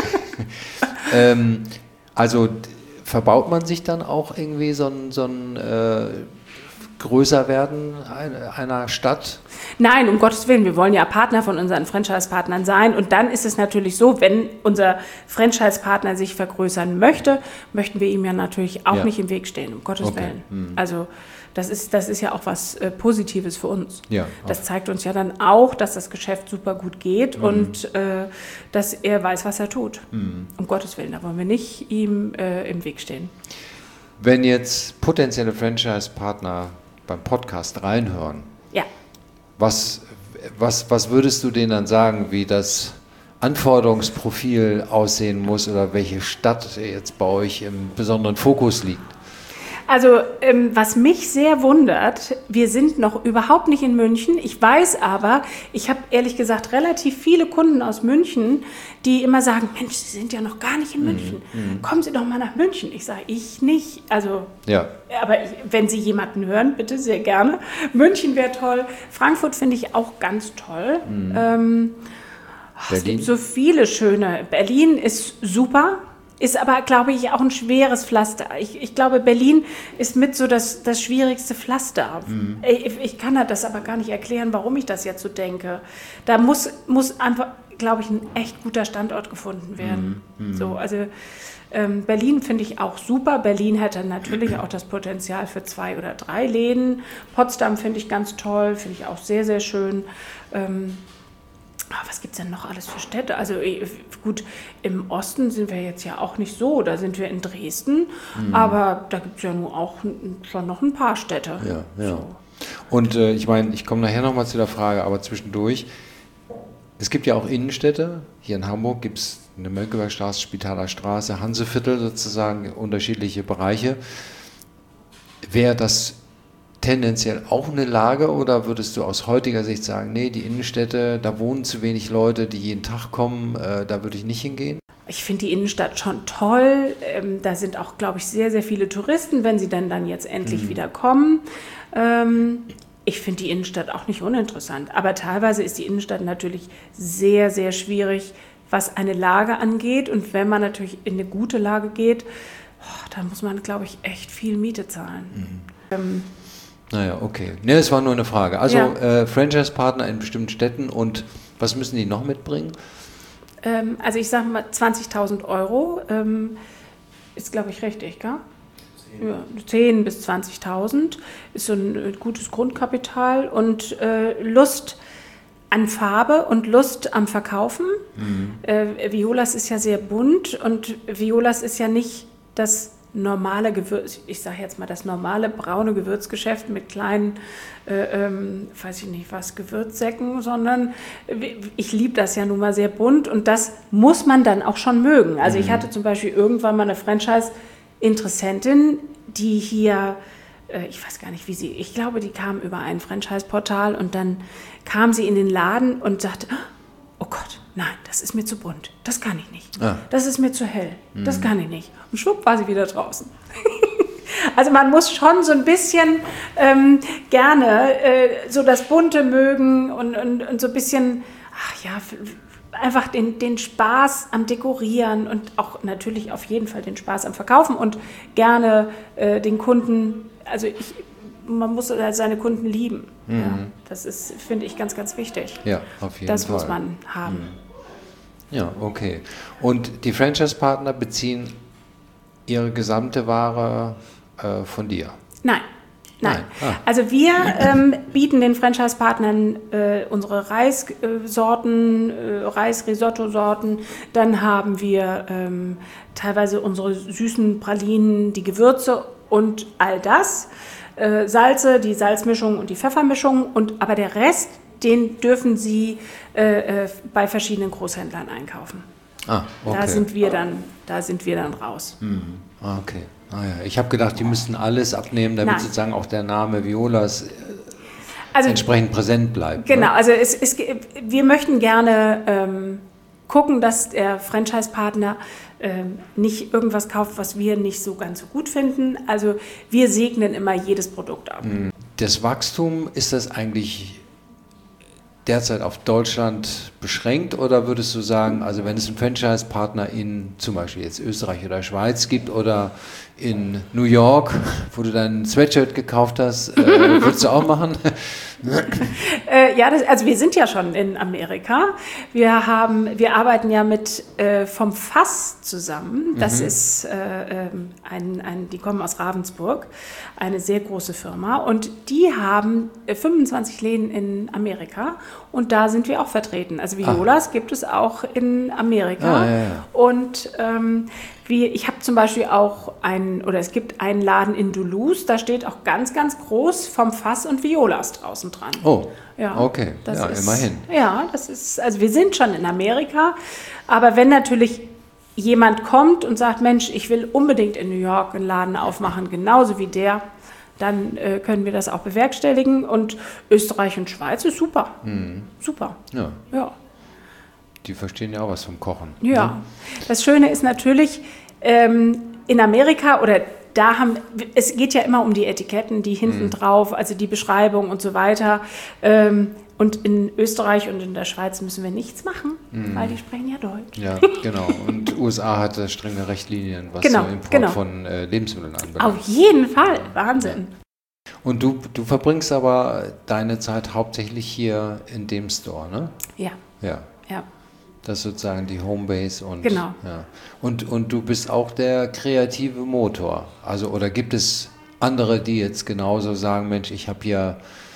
Also verbaut man sich dann auch irgendwie so ein größer werden einer Stadt? Nein, um Gottes Willen, wir wollen ja Partner von unseren Franchise-Partnern sein und dann ist es natürlich so, wenn unser Franchise-Partner sich vergrößern möchte, möchten wir ihm ja natürlich auch nicht im Weg stehen, um Gottes Willen. Also das ist ja auch was Positives für uns. Ja, das zeigt uns ja dann auch, dass das Geschäft super gut geht und dass er weiß, was er tut. Um Gottes Willen, da wollen wir nicht ihm im Weg stehen. Wenn jetzt potenzielle Franchise-Partner beim Podcast reinhören, was was würdest du denen dann sagen, wie das Anforderungsprofil aussehen muss oder welche Stadt jetzt bei euch im besonderen Fokus liegt? Also was mich sehr wundert, wir sind noch überhaupt nicht in München. Ich weiß aber, ich habe ehrlich gesagt relativ viele Kunden aus München, die immer sagen, Mensch, Sie sind ja noch gar nicht in München. Kommen Sie doch mal nach München. Ich sage, ich nicht. Also, ja. Aber wenn Sie jemanden hören, bitte sehr gerne. München wäre toll. Frankfurt finde ich auch ganz toll. Es gibt so viele schöne. Berlin ist super. Ist aber, glaube ich, auch ein schweres Pflaster. Ich glaube, Berlin ist mit so das schwierigste Pflaster. Ich kann das aber gar nicht erklären, warum ich das jetzt so denke. Da muss einfach, glaube ich, ein echt guter Standort gefunden werden. So, also Berlin finde ich auch super. Berlin hätte natürlich auch das Potenzial für 2 oder 3 Läden. Potsdam finde ich ganz toll, finde ich auch sehr, sehr schön. Was gibt es denn noch alles für Städte? Also gut, im Osten sind wir jetzt ja auch nicht so, da sind wir in Dresden, aber da gibt es ja nun auch schon noch ein paar Städte. Ja, ja. So. Und ich meine, ich komme nachher nochmal zu der Frage, aber zwischendurch, es gibt ja auch Innenstädte, hier in Hamburg gibt es eine Mönckebergstraße, Spitaler Straße, Hanseviertel sozusagen, unterschiedliche Bereiche. Wäre das tendenziell auch eine Lage oder würdest du aus heutiger Sicht sagen, nee, die Innenstädte, da wohnen zu wenig Leute, die jeden Tag kommen, da würde ich nicht hingehen? Ich finde die Innenstadt schon toll. Da sind auch, glaube ich, sehr, sehr viele Touristen, wenn sie dann jetzt endlich wieder kommen. Ich finde die Innenstadt auch nicht uninteressant. Aber teilweise ist die Innenstadt natürlich sehr, sehr schwierig, was eine Lage angeht. Und wenn man natürlich in eine gute Lage geht, dann muss man, glaube ich, echt viel Miete zahlen. Naja, okay. Ne, das war nur eine Frage. Also ja. Franchise-Partner in bestimmten Städten und was müssen die noch mitbringen? Also ich sage mal 20.000 Euro ist, glaube ich, richtig, gell? 10.000 bis 20.000 ist so ein gutes Grundkapital und Lust an Farbe und Lust am Verkaufen. Violas ist ja sehr bunt und Violas ist ja nicht das normale Gewürz, ich sage jetzt mal das normale braune Gewürzgeschäft mit kleinen, weiß ich nicht was, Gewürzsäcken, sondern ich liebe das ja nun mal sehr bunt und das muss man dann auch schon mögen. Also ich hatte zum Beispiel irgendwann mal eine Franchise-Interessentin, die hier, ich weiß gar nicht wie sie, ich glaube die kam über ein Franchise-Portal und dann kam sie in den Laden und sagte, oh Gott, nein, das ist mir zu bunt, das kann ich nicht. Das ist mir zu hell, das kann ich nicht. Und schwupp war sie wieder draußen. Also man muss schon so ein bisschen gerne so das Bunte mögen und so ein bisschen, einfach den Spaß am Dekorieren und auch natürlich auf jeden Fall den Spaß am Verkaufen und gerne den Kunden, man muss seine Kunden lieben. Ja, das ist, finde ich, ganz, ganz wichtig. Ja, auf jeden Fall. Das muss man haben. Ja, okay. Und die Franchise-Partner beziehen ihre gesamte Ware von dir? Nein. Also wir bieten den Franchise-Partnern unsere Reissorten, Reis-Risotto-Sorten. Dann haben wir teilweise unsere süßen Pralinen, die Gewürze und all das. Salze, die Salzmischung und die Pfeffermischung. Aber der Rest, den dürfen Sie bei verschiedenen Großhändlern einkaufen. Okay. Da sind wir dann raus. Okay. Ich habe gedacht, die müssten alles abnehmen, damit sozusagen auch der Name Violas entsprechend präsent bleibt. Genau, ne? also wir möchten gerne gucken, dass der Franchise-Partner nicht irgendwas kauft, was wir nicht so ganz so gut finden. Also wir segnen immer jedes Produkt ab. Das Wachstum, ist das eigentlich derzeit auf Deutschland beschränkt oder würdest du sagen, also wenn es einen Franchise-Partner in zum Beispiel jetzt Österreich oder Schweiz gibt oder in New York, wo du dein Sweatshirt gekauft hast, würdest du auch machen? Also wir sind ja schon in Amerika. Wir arbeiten ja mit vom Fass zusammen. Das ist die kommen aus Ravensburg, eine sehr große Firma. Und die haben 25 Läden in Amerika und da sind wir auch vertreten. Also Violas gibt es auch in Amerika. Und Ich habe zum Beispiel auch es gibt einen Laden in Duluth, da steht auch ganz, ganz groß vom Fass und Violas draußen dran. Oh, ja, okay, ja, immerhin. Ja, also wir sind schon in Amerika, aber wenn natürlich jemand kommt und sagt, Mensch, ich will unbedingt in New York einen Laden aufmachen, genauso wie der, dann können wir das auch bewerkstelligen. Und Österreich und Schweiz ist super. Super. Ja. Die verstehen ja auch was vom Kochen. Ja. Ne? Das Schöne ist natürlich, in Amerika es geht ja immer um die Etiketten, die hinten drauf, also die Beschreibung und so weiter. Und in Österreich und in der Schweiz müssen wir nichts machen, weil die sprechen ja Deutsch. Ja, genau. Und USA hat strenge Richtlinien, was Genau, so Import genau. von Lebensmitteln anbelangt. Auf jeden Fall. Wahnsinn. Und du verbringst aber deine Zeit hauptsächlich hier in dem Store, ne? Ja. Ja. Ja. Das ist sozusagen die Homebase und Genau. Ja. Und du bist auch der kreative Motor. Also oder gibt es andere, die jetzt genauso sagen, Mensch, ich habe hier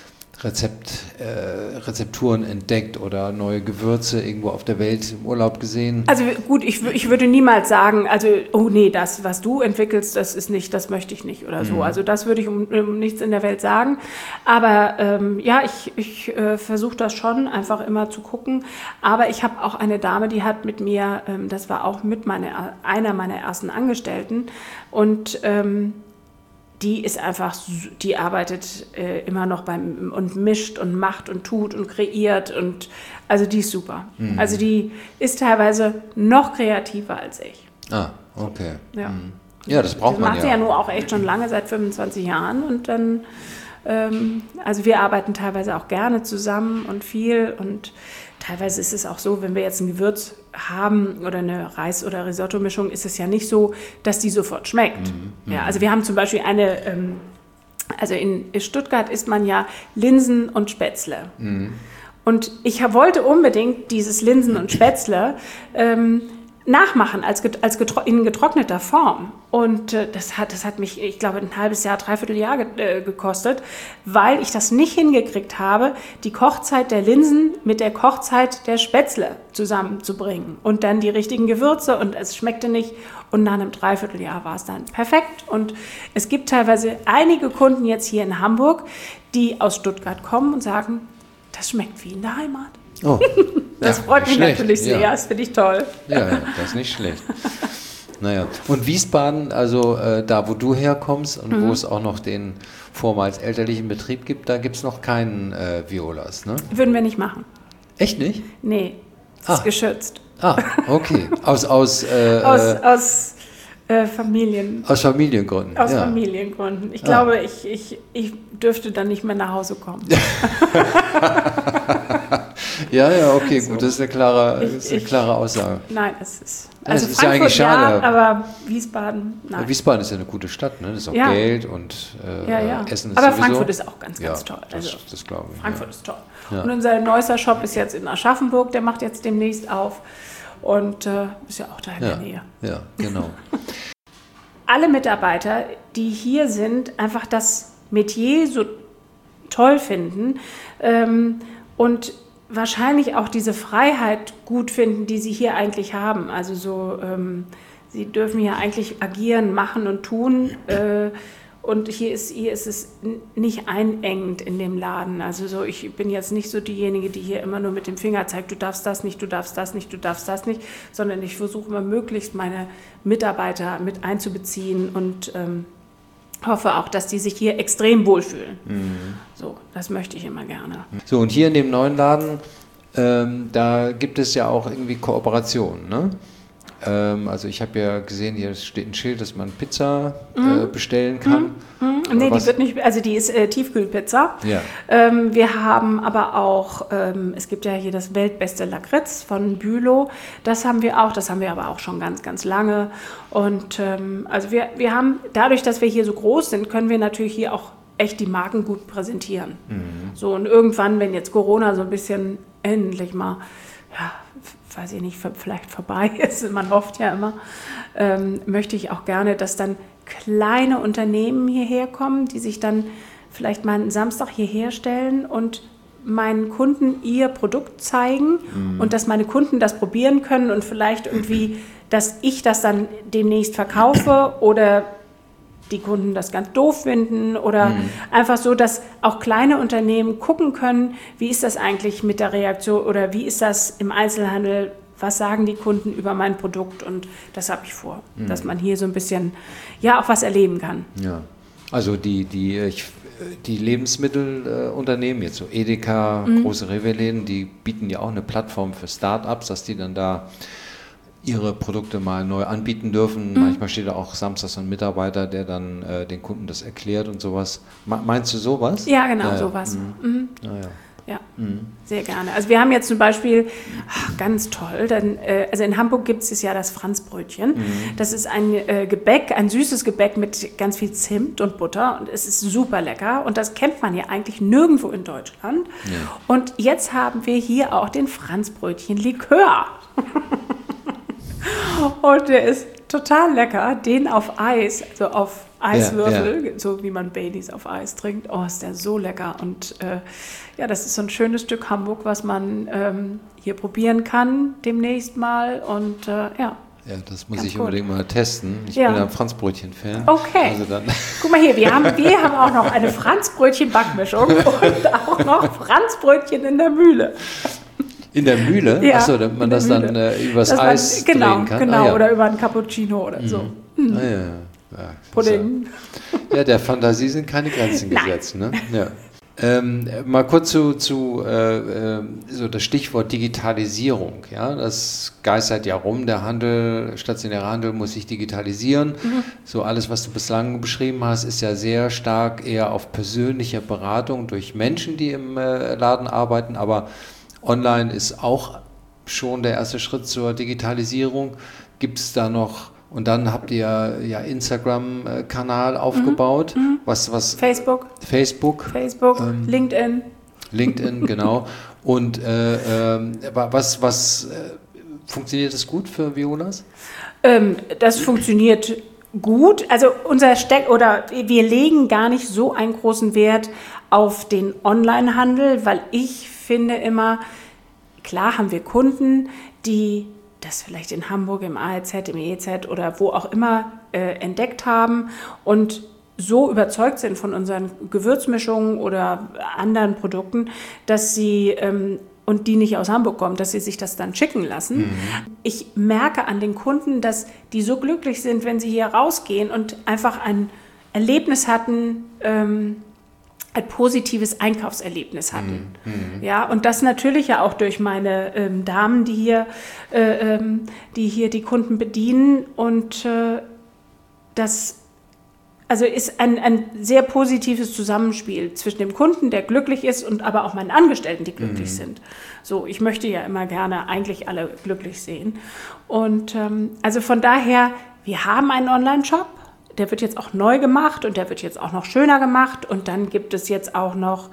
Rezepturen entdeckt oder neue Gewürze irgendwo auf der Welt im Urlaub gesehen? Also gut, ich würde niemals sagen, also, oh nee, das, was du entwickelst, das möchte ich nicht oder so. Also das würde ich um nichts in der Welt sagen. Aber ich versuche das schon, einfach immer zu gucken. Aber ich habe auch eine Dame, die hat mit mir, das war auch einer meiner ersten Angestellten und die ist einfach, die arbeitet immer noch und mischt und macht und tut und kreiert und also die ist super. Also die ist teilweise noch kreativer als ich. Ah, okay. Ja, Ja, das braucht man ja. Das macht sie ja nur auch echt schon lange, seit 25 Jahren und dann, also wir arbeiten teilweise auch gerne zusammen und viel und teilweise ist es auch so, wenn wir jetzt ein Gewürz haben oder eine Reis- oder Risotto-Mischung, ist es ja nicht so, dass die sofort schmeckt. Ja, also wir haben zum Beispiel also in Stuttgart isst man ja Linsen und Spätzle. Und ich wollte unbedingt dieses Linsen und Spätzle nachmachen in getrockneter Form. Und das hat mich, ich glaube, ein halbes Jahr, dreiviertel Jahr gekostet, weil ich das nicht hingekriegt habe, die Kochzeit der Linsen mit der Kochzeit der Spätzle zusammenzubringen. Und dann die richtigen Gewürze und es schmeckte nicht. Und nach einem Dreivierteljahr war es dann perfekt. Und es gibt teilweise einige Kunden jetzt hier in Hamburg, die aus Stuttgart kommen und sagen, das schmeckt wie in der Heimat. Oh, das freut mich natürlich sehr, das finde ich toll. Ja, das ist nicht schlecht. Naja, und Wiesbaden, also da, wo du herkommst und wo es auch noch den vormals elterlichen Betrieb gibt, da gibt es noch keinen Violas, ne? Würden wir nicht machen. Echt nicht? Nee, ist geschützt. Ah, okay. Aus Familien. Aus Familiengründen. Aus Familiengründen. Ich glaube, ich dürfte dann nicht mehr nach Hause kommen. Ja, okay, gut, das ist eine klare Aussage. Nein, es ist. Also Frankfurt ist ja eigentlich schade. Ja, aber Wiesbaden, nein. Wiesbaden ist ja eine gute Stadt, ne? Das ist auch Geld und Essen ist aber sowieso. Frankfurt ist auch ganz toll. Das glaube ich. Frankfurt ist toll. Ja. Und unser neuester Shop ist jetzt in Aschaffenburg, der macht jetzt demnächst auf. Und ist ja auch da in der Nähe. Ja, genau. Alle Mitarbeiter, die hier sind, einfach das Metier so toll finden und wahrscheinlich auch diese Freiheit gut finden, die sie hier eigentlich haben. Also so, sie dürfen hier eigentlich agieren, machen und tun. Und hier ist es nicht einengend in dem Laden. Also so, ich bin jetzt nicht so diejenige, die hier immer nur mit dem Finger zeigt, du darfst das nicht, du darfst das nicht, du darfst das nicht, sondern ich versuche immer möglichst meine Mitarbeiter mit einzubeziehen und hoffe auch, dass die sich hier extrem wohlfühlen. So, das möchte ich immer gerne. So, und hier in dem neuen Laden, da gibt es ja auch irgendwie Kooperationen, ne? Also ich habe ja gesehen, hier steht ein Schild, dass man Pizza bestellen kann. Nee, die wird nicht, also die ist Tiefkühlpizza. Ja. Wir haben aber auch, es gibt ja hier das weltbeste Lakritz von Bülow. Das haben wir aber auch schon ganz, ganz lange. Und also wir haben, dadurch, dass wir hier so groß sind, können wir natürlich hier auch echt die Marken gut präsentieren. So, und irgendwann, wenn jetzt Corona so ein bisschen endlich mal, weiß ich nicht, vielleicht vorbei ist, man hofft ja immer, möchte ich auch gerne, dass dann kleine Unternehmen hierher kommen, die sich dann vielleicht mal einen Samstag hierher stellen und meinen Kunden ihr Produkt zeigen und dass meine Kunden das probieren können und vielleicht irgendwie dass ich das dann demnächst verkaufe oder die Kunden das ganz doof finden oder einfach so, dass auch kleine Unternehmen gucken können, wie ist das eigentlich mit der Reaktion oder wie ist das im Einzelhandel, was sagen die Kunden über mein Produkt, und das habe ich vor, dass man hier so ein bisschen, ja, auch was erleben kann. Ja, also die Lebensmittelunternehmen, jetzt so Edeka, große Rewe-Läden, die bieten ja auch eine Plattform für Start-ups, dass die dann da ihre Produkte mal neu anbieten dürfen. Manchmal steht da auch samstags ein Mitarbeiter, der dann den Kunden das erklärt und sowas. Meinst du sowas? Ja, genau, sowas. Ja. Ja, sehr gerne. Also wir haben jetzt zum Beispiel, ganz toll, also in Hamburg gibt es ja das Franzbrötchen. Das ist ein Gebäck, ein süßes Gebäck mit ganz viel Zimt und Butter, und es ist super lecker, und das kennt man ja eigentlich nirgendwo in Deutschland. Ja. Und jetzt haben wir hier auch den Franzbrötchen-Likör. Und der ist total lecker, den auf Eis, also auf Eiswürfel, so wie man Baileys auf Eis trinkt. Oh, ist der so lecker. Und ja, das ist so ein schönes Stück Hamburg, was man hier probieren kann demnächst mal. Und ja. Ja, das muss ich unbedingt mal testen. Ich bin ein Franzbrötchen-Fan. Okay. Also dann. Guck mal hier, wir haben auch noch eine Franzbrötchen-Backmischung und auch noch Franzbrötchen in der Mühle. In der Mühle? Ja, achso, damit man das Mühle. Dann übers Eis drehen kann? Genau, oder über einen Cappuccino oder so. Ja, Pudding. Ja, der Fantasie sind keine Grenzen gesetzt. Ne? Ja. Mal kurz zu so das Stichwort Digitalisierung. Ja? Das geistert ja rum, der Handel, stationäre Handel muss sich digitalisieren. So alles, was du bislang beschrieben hast, ist ja sehr stark eher auf persönliche Beratung durch Menschen, die im Laden arbeiten, aber online ist auch schon der erste Schritt zur Digitalisierung. Gibt es da noch, und dann habt ihr ja Instagram-Kanal aufgebaut. Was? Facebook, LinkedIn, genau. Und was funktioniert das gut für Violas? Das funktioniert gut. Also wir legen gar nicht so einen großen Wert auf den Onlinehandel, weil ich finde immer, klar haben wir Kunden, die das vielleicht in Hamburg im AEZ, im EEZ oder wo auch immer entdeckt haben und so überzeugt sind von unseren Gewürzmischungen oder anderen Produkten, dass sie, und die nicht aus Hamburg kommen, dass sie sich das dann schicken lassen. Ich merke an den Kunden, dass die so glücklich sind, wenn sie hier rausgehen und einfach ein Erlebnis hatten, ein positives Einkaufserlebnis hatten. Ja, und das natürlich ja auch durch meine Damen, die hier die Kunden bedienen, und das also ist ein sehr positives Zusammenspiel zwischen dem Kunden, der glücklich ist, und aber auch meinen Angestellten, die glücklich sind. So, ich möchte ja immer gerne eigentlich alle glücklich sehen. Und also von daher, wir haben einen Online-Shop. Der wird jetzt auch neu gemacht und der wird jetzt auch noch schöner gemacht. Und dann gibt es jetzt auch noch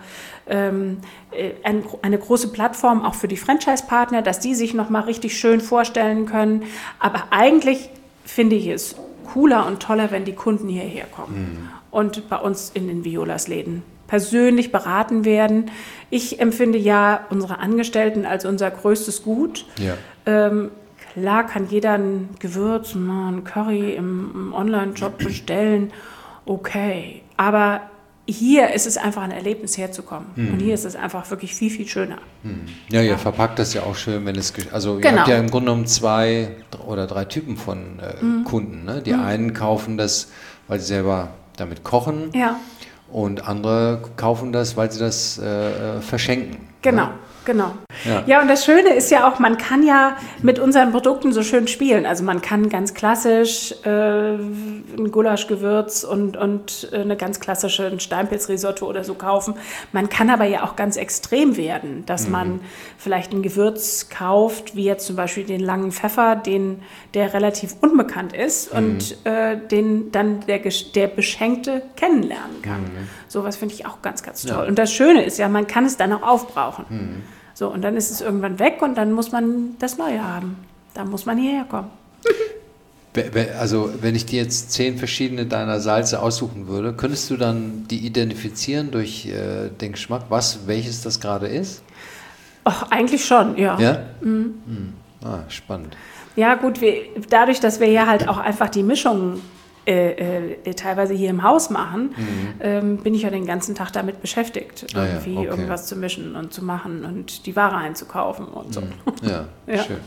eine große Plattform auch für die Franchise-Partner, dass die sich noch mal richtig schön vorstellen können. Aber eigentlich finde ich es cooler und toller, wenn die Kunden hierher kommen und bei uns in den Violas-Läden persönlich beraten werden. Ich empfinde ja unsere Angestellten als unser größtes Gut. Ja. Klar kann jeder ein Gewürz, ein Curry im Online-Shop bestellen, okay. Aber hier ist es einfach ein Erlebnis herzukommen. Und hier ist es einfach wirklich viel, viel schöner. Ja, ihr verpackt das ja auch schön, wenn es... Also genau. Ihr habt ja im Grunde genommen 2 oder 3 Typen von Kunden. Ne? Die einen kaufen das, weil sie selber damit kochen. Ja. Und andere kaufen das, weil sie das verschenken. Genau. Ne? Genau. Ja, und das Schöne ist ja auch, man kann ja mit unseren Produkten so schön spielen. Also man kann ganz klassisch ein Gulaschgewürz und eine ganz klassische ein Steinpilzrisotto oder so kaufen. Man kann aber ja auch ganz extrem werden, dass man vielleicht ein Gewürz kauft, wie jetzt zum Beispiel den langen Pfeffer, der relativ unbekannt ist und den dann der Beschenkte kennenlernen kann. Sowas finde ich auch ganz, ganz toll. Ja. Und das Schöne ist ja, man kann es dann auch aufbrauchen. So, und dann ist es irgendwann weg und dann muss man das Neue haben. Dann muss man hierher kommen. Also, wenn ich dir jetzt 10 verschiedene deiner Salze aussuchen würde, könntest du dann die identifizieren durch den Geschmack, welches das gerade ist? Ach, eigentlich schon, ja. Ja? Spannend. Ja gut, dadurch, dass wir ja halt auch einfach die Mischungen teilweise hier im Haus machen, bin ich ja den ganzen Tag damit beschäftigt, irgendwie irgendwas zu mischen und zu machen und die Ware einzukaufen und so. Ja, schön.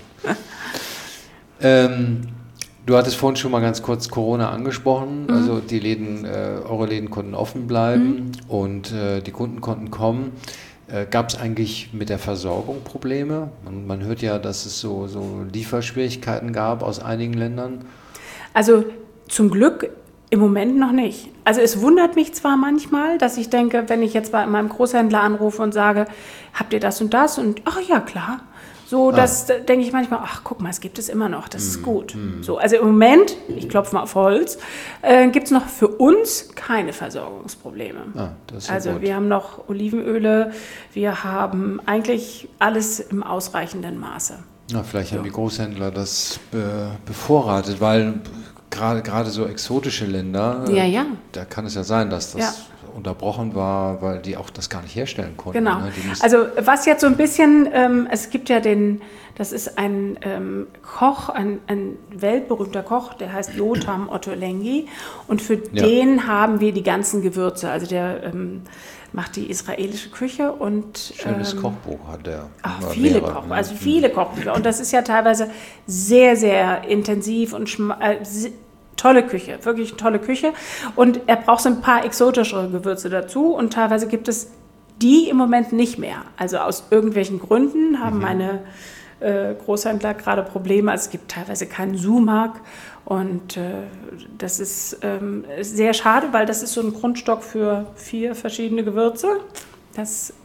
Du hattest vorhin schon mal ganz kurz Corona angesprochen, also die Läden, eure Läden konnten offen bleiben und die Kunden konnten kommen. Gab es eigentlich mit der Versorgung Probleme? Man hört ja, dass es so Lieferschwierigkeiten gab aus einigen Ländern. Also zum Glück im Moment noch nicht. Also es wundert mich zwar manchmal, dass ich denke, wenn ich jetzt bei meinem Großhändler anrufe und sage, habt ihr das und das? Und ach ja, klar. So, das denke ich manchmal, ach guck mal, es gibt es immer noch, das ist gut. So, also im Moment, ich klopfe mal auf Holz, gibt es noch für uns keine Versorgungsprobleme. Das ist ja also gut. Wir haben noch Olivenöle, wir haben eigentlich alles im ausreichenden Maße. Vielleicht haben die Großhändler das bevorratet, weil gerade so exotische Länder, da kann es ja sein, dass das unterbrochen war, weil die auch das gar nicht herstellen konnten. Genau. Ne? Also was jetzt so ein bisschen, es gibt ja das ist ein Koch, ein weltberühmter Koch, der heißt Yotam Ottolenghi und für den haben wir die ganzen Gewürze, also der macht die israelische Küche und schönes Kochbuch hat er. Viele Kochbücher und das ist ja teilweise sehr, sehr intensiv und tolle Küche, wirklich tolle Küche. Und er braucht so ein paar exotischere Gewürze dazu und teilweise gibt es die im Moment nicht mehr. Also aus irgendwelchen Gründen haben meine Großhändler gerade Probleme. Also es gibt teilweise keinen Sumak und das ist sehr schade, weil das ist so ein Grundstock für 4 verschiedene Gewürze. Das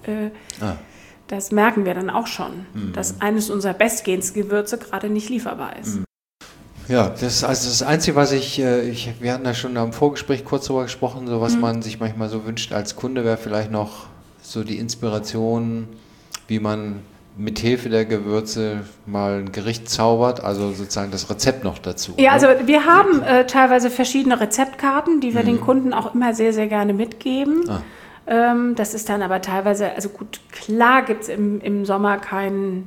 merken wir dann auch schon, dass eines unserer bestgehendsten Gewürze gerade nicht lieferbar ist. Ja, das Einzige, was wir hatten ja schon am Vorgespräch kurz darüber gesprochen, so was man sich manchmal so wünscht als Kunde, wäre vielleicht noch so die Inspiration, wie man mit Hilfe der Gewürze mal ein Gericht zaubert, also sozusagen das Rezept noch dazu. Ja, also wir haben teilweise verschiedene Rezeptkarten, die wir den Kunden auch immer sehr, sehr gerne mitgeben. Das ist dann aber teilweise, also gut, klar gibt es im Sommer keine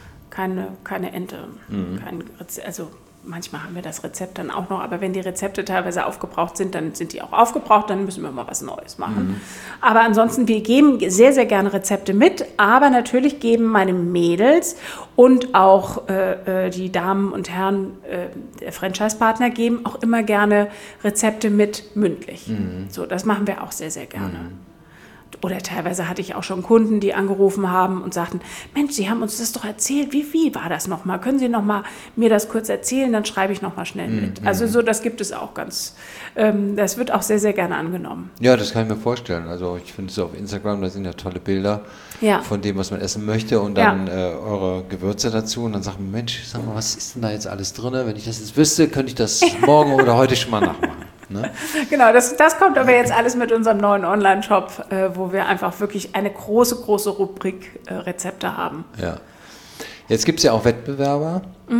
Ente, also manchmal haben wir das Rezept dann auch noch, aber wenn die Rezepte teilweise aufgebraucht sind, dann sind die auch aufgebraucht, dann müssen wir mal was Neues machen. Aber ansonsten, wir geben sehr, sehr gerne Rezepte mit, aber natürlich geben meine Mädels und auch die Damen und Herren der Franchise-Partner geben auch immer gerne Rezepte mit mündlich. So, das machen wir auch sehr, sehr gerne. Oder teilweise hatte ich auch schon Kunden, die angerufen haben und sagten, Mensch, Sie haben uns das doch erzählt, wie war das nochmal? Können Sie nochmal mir das kurz erzählen, dann schreibe ich nochmal schnell mit. Also so, das gibt es auch das wird auch sehr, sehr gerne angenommen. Ja, das kann ich mir vorstellen. Also ich finde es auf Instagram, da sind ja tolle Bilder von dem, was man essen möchte und dann eure Gewürze dazu und dann sagt man, Mensch, sag mal, was ist denn da jetzt alles drin? Wenn ich das jetzt wüsste, könnte ich das morgen oder heute schon mal nachmachen. Ne? Genau, das kommt aber jetzt alles mit unserem neuen Online-Shop, wo wir einfach wirklich eine große, große Rubrik Rezepte haben. Ja. Jetzt gibt es ja auch Wettbewerber.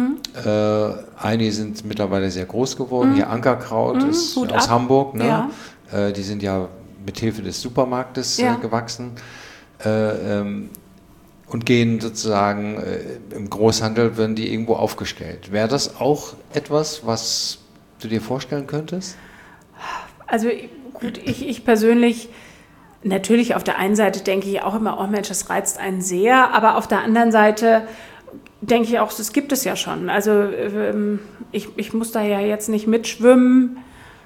Einige sind mittlerweile sehr groß geworden. Hier Ankerkraut ist aus Hamburg. Ne? Ja. Die sind ja mit Hilfe des Supermarktes gewachsen und gehen sozusagen im Großhandel, werden die irgendwo aufgestellt. Wäre das auch etwas, was du dir vorstellen könntest? Also gut, ich persönlich, natürlich auf der einen Seite denke ich auch immer, oh Mensch, das reizt einen sehr, aber auf der anderen Seite denke ich auch, das gibt es ja schon. Also ich muss da ja jetzt nicht mitschwimmen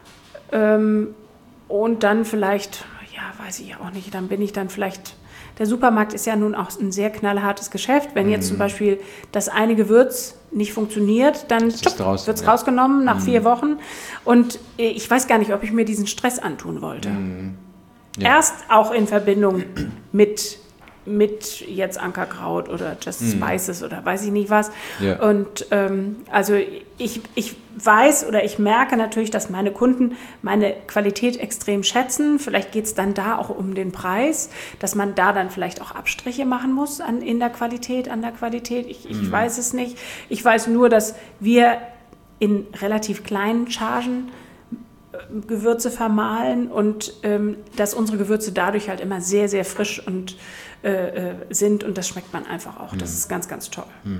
und dann vielleicht, weiß ich auch nicht, dann bin ich dann vielleicht, der Supermarkt ist ja nun auch ein sehr knallhartes Geschäft. Wenn jetzt zum Beispiel das eine Gewürz nicht funktioniert, dann wird es rausgenommen nach 4 Wochen. Und ich weiß gar nicht, ob ich mir diesen Stress antun wollte. Ja. Erst auch in Verbindung mit jetzt Ankerkraut oder Just Spices oder weiß ich nicht was. Ja. Und also ich weiß oder ich merke natürlich, dass meine Kunden meine Qualität extrem schätzen. Vielleicht geht es dann da auch um den Preis, dass man da dann vielleicht auch Abstriche machen muss an der Qualität. Ich weiß es nicht. Ich weiß nur, dass wir in relativ kleinen Chargen Gewürze vermahlen und dass unsere Gewürze dadurch halt immer sehr, sehr frisch und sind und das schmeckt man einfach auch. Das ist ganz, ganz toll.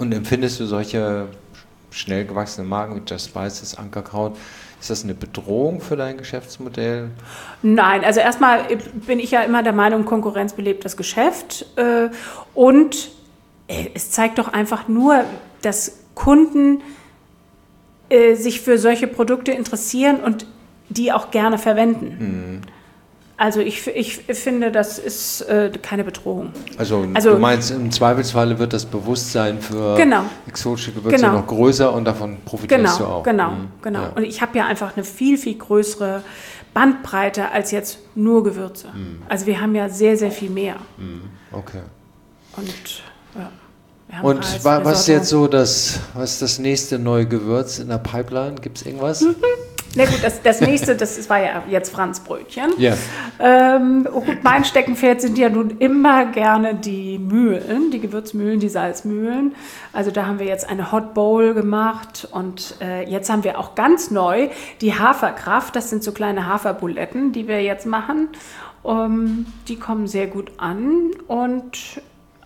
Und empfindest du solche schnell gewachsenen Marken wie Just Spices, Ankerkraut, ist das eine Bedrohung für dein Geschäftsmodell? Nein, also erstmal bin ich ja immer der Meinung, Konkurrenz belebt das Geschäft. Und es zeigt doch einfach nur, dass Kunden sich für solche Produkte interessieren und die auch gerne verwenden. Also ich finde, das ist keine Bedrohung. Also du meinst, im Zweifelsfalle wird das Bewusstsein für exotische Gewürze noch größer und davon profitierst du auch. Genau. Ja. Und ich habe ja einfach eine viel, viel größere Bandbreite als jetzt nur Gewürze. Also wir haben ja sehr, sehr viel mehr. Okay. Und Und was ist jetzt so was ist das nächste neue Gewürz in der Pipeline? Gibt es irgendwas? Na gut, das nächste, das war ja jetzt Franzbrötchen. Ja. Mein Steckenpferd sind ja nun immer gerne die Mühlen, die Gewürzmühlen, die Salzmühlen. Also da haben wir jetzt eine Hot Bowl gemacht und jetzt haben wir auch ganz neu die Haferkraft. Das sind so kleine Haferbuletten, die wir jetzt machen. Die kommen sehr gut an und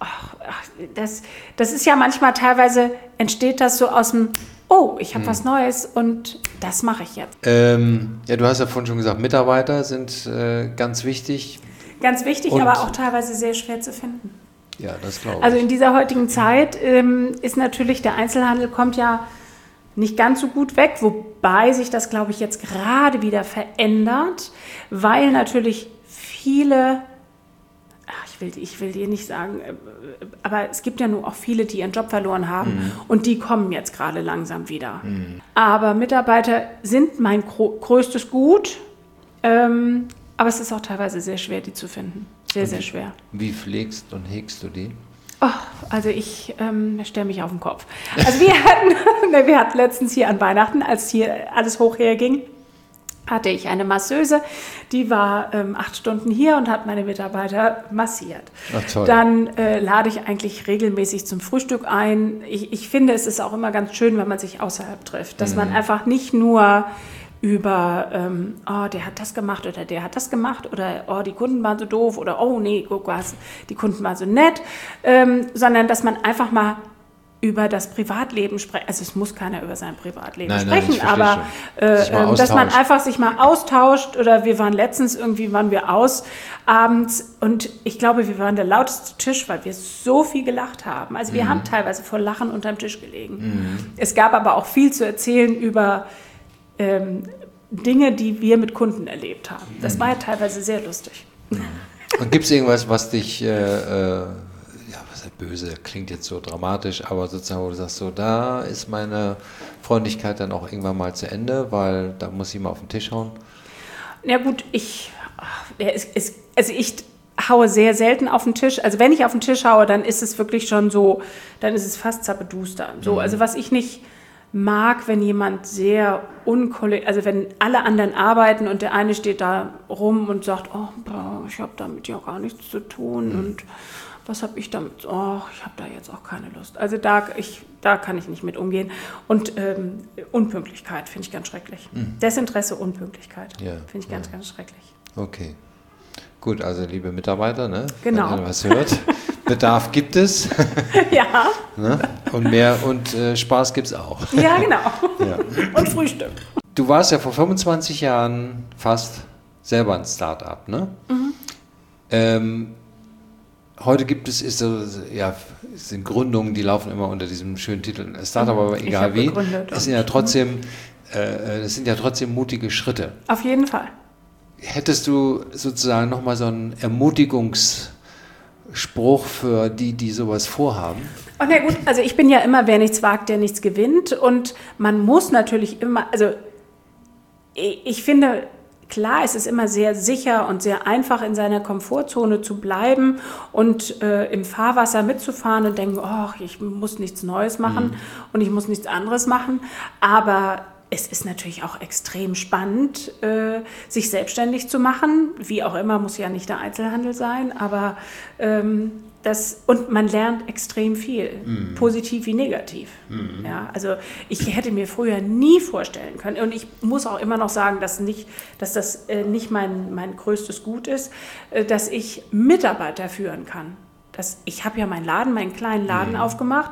das ist ja manchmal teilweise, entsteht das so aus dem ich habe was Neues und das mache ich jetzt. Ja, du hast ja vorhin schon gesagt, Mitarbeiter sind ganz wichtig. Ganz wichtig, aber auch teilweise sehr schwer zu finden. Ja, das glaube ich. Also in dieser heutigen Zeit ist natürlich, der Einzelhandel kommt ja nicht ganz so gut weg, wobei sich das, glaube ich, jetzt gerade wieder verändert, weil natürlich viele... Ich will dir nicht sagen, aber es gibt ja nur auch viele, die ihren Job verloren haben und die kommen jetzt gerade langsam wieder. Aber Mitarbeiter sind mein größtes Gut, aber es ist auch teilweise sehr schwer, die zu finden. Sehr, sehr schwer. Wie pflegst und hegst du die? Also ich stelle mich auf den Kopf. Also wir hatten letztens hier an Weihnachten, als hier alles hoch herging, hatte ich eine Masseuse, die war 8 Stunden hier und hat meine Mitarbeiter massiert. Ach, toll. Dann lade ich eigentlich regelmäßig zum Frühstück ein. Ich finde, es ist auch immer ganz schön, wenn man sich außerhalb trifft, dass man einfach nicht nur über, der hat das gemacht oder der hat das gemacht oder die Kunden waren so doof oder nee, guck was, die Kunden waren so nett, sondern dass man einfach mal über das Privatleben sprechen. Also es muss keiner über sein Privatleben sprechen, aber dass man einfach sich mal austauscht oder wir waren letztens waren wir aus abends und ich glaube, wir waren der lauteste Tisch, weil wir so viel gelacht haben. Also wir haben teilweise vor Lachen unterm Tisch gelegen. Es gab aber auch viel zu erzählen über Dinge, die wir mit Kunden erlebt haben. Das war ja teilweise sehr lustig. Und gibt es irgendwas, was dich böse, klingt jetzt so dramatisch, aber sozusagen, wo du sagst, so, da ist meine Freundlichkeit dann auch irgendwann mal zu Ende, weil da muss ich mal auf den Tisch hauen? Ja gut, ich haue sehr selten auf den Tisch. Also wenn ich auf den Tisch haue, dann ist es wirklich schon so, dann ist es fast zappeduster. So, also was ich nicht mag, wenn jemand sehr also wenn alle anderen arbeiten und der eine steht da rum und sagt, ich habe damit ja gar nichts zu tun und was habe ich damit? Ich habe da jetzt auch keine Lust. Also da kann ich nicht mit umgehen. Und Unpünktlichkeit finde ich ganz schrecklich. Desinteresse, Unpünktlichkeit finde ich ganz, ganz schrecklich. Okay. Gut, also liebe Mitarbeiter, ne? Genau. Wenn ihr was hört, Bedarf gibt es. Ja. Ne? Und Spaß gibt es auch. Ja, genau. Ja. Und Frühstück. Du warst ja vor 25 Jahren fast selber ein Start-up, ne? Heute sind Gründungen, die laufen immer unter diesem schönen Titel Startup, aber egal wie. Das sind ja trotzdem mutige Schritte. Auf jeden Fall. Hättest du sozusagen nochmal so einen Ermutigungsspruch für die sowas vorhaben? Na gut, also ich bin ja immer, wer nichts wagt, der nichts gewinnt. Und man muss natürlich immer, also ich finde, klar, es ist immer sehr sicher und sehr einfach, in seiner Komfortzone zu bleiben und im Fahrwasser mitzufahren und denken, ich muss nichts Neues machen und ich muss nichts anderes machen. Aber es ist natürlich auch extrem spannend, sich selbstständig zu machen. Wie auch immer, muss ja nicht der Einzelhandel sein, aber und man lernt extrem viel, positiv wie negativ. Ja, also ich hätte mir früher nie vorstellen können, und ich muss auch immer noch sagen, dass das nicht mein größtes Gut ist, dass ich Mitarbeiter führen kann. Ich habe ja meinen kleinen Laden aufgemacht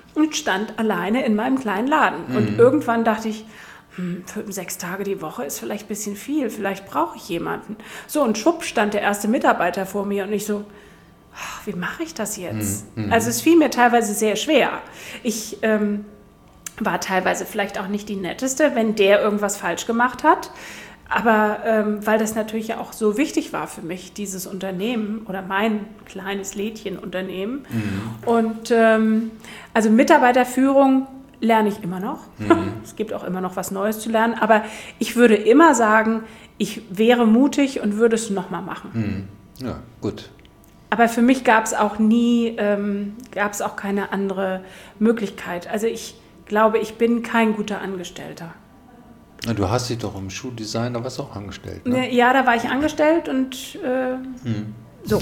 und stand alleine in meinem kleinen Laden. Und irgendwann dachte ich, 6 Tage die Woche ist vielleicht ein bisschen viel, vielleicht brauche ich jemanden. So, und schwupp stand der erste Mitarbeiter vor mir und ich so, wie mache ich das jetzt? Also es fiel mir teilweise sehr schwer. Ich war teilweise vielleicht auch nicht die Netteste, wenn der irgendwas falsch gemacht hat. Aber weil das natürlich ja auch so wichtig war für mich, dieses Unternehmen oder mein kleines Lädchenunternehmen. Und also Mitarbeiterführung lerne ich immer noch. Es gibt auch immer noch was Neues zu lernen. Aber ich würde immer sagen, ich wäre mutig und würde es nochmal machen. Ja, gut. Aber für mich gab es auch nie, gab es auch keine andere Möglichkeit. Also ich glaube, ich bin kein guter Angestellter. Na, du hast dich doch im Schuhdesign, da warst du auch angestellt, ne? Ja, da war ich angestellt und so.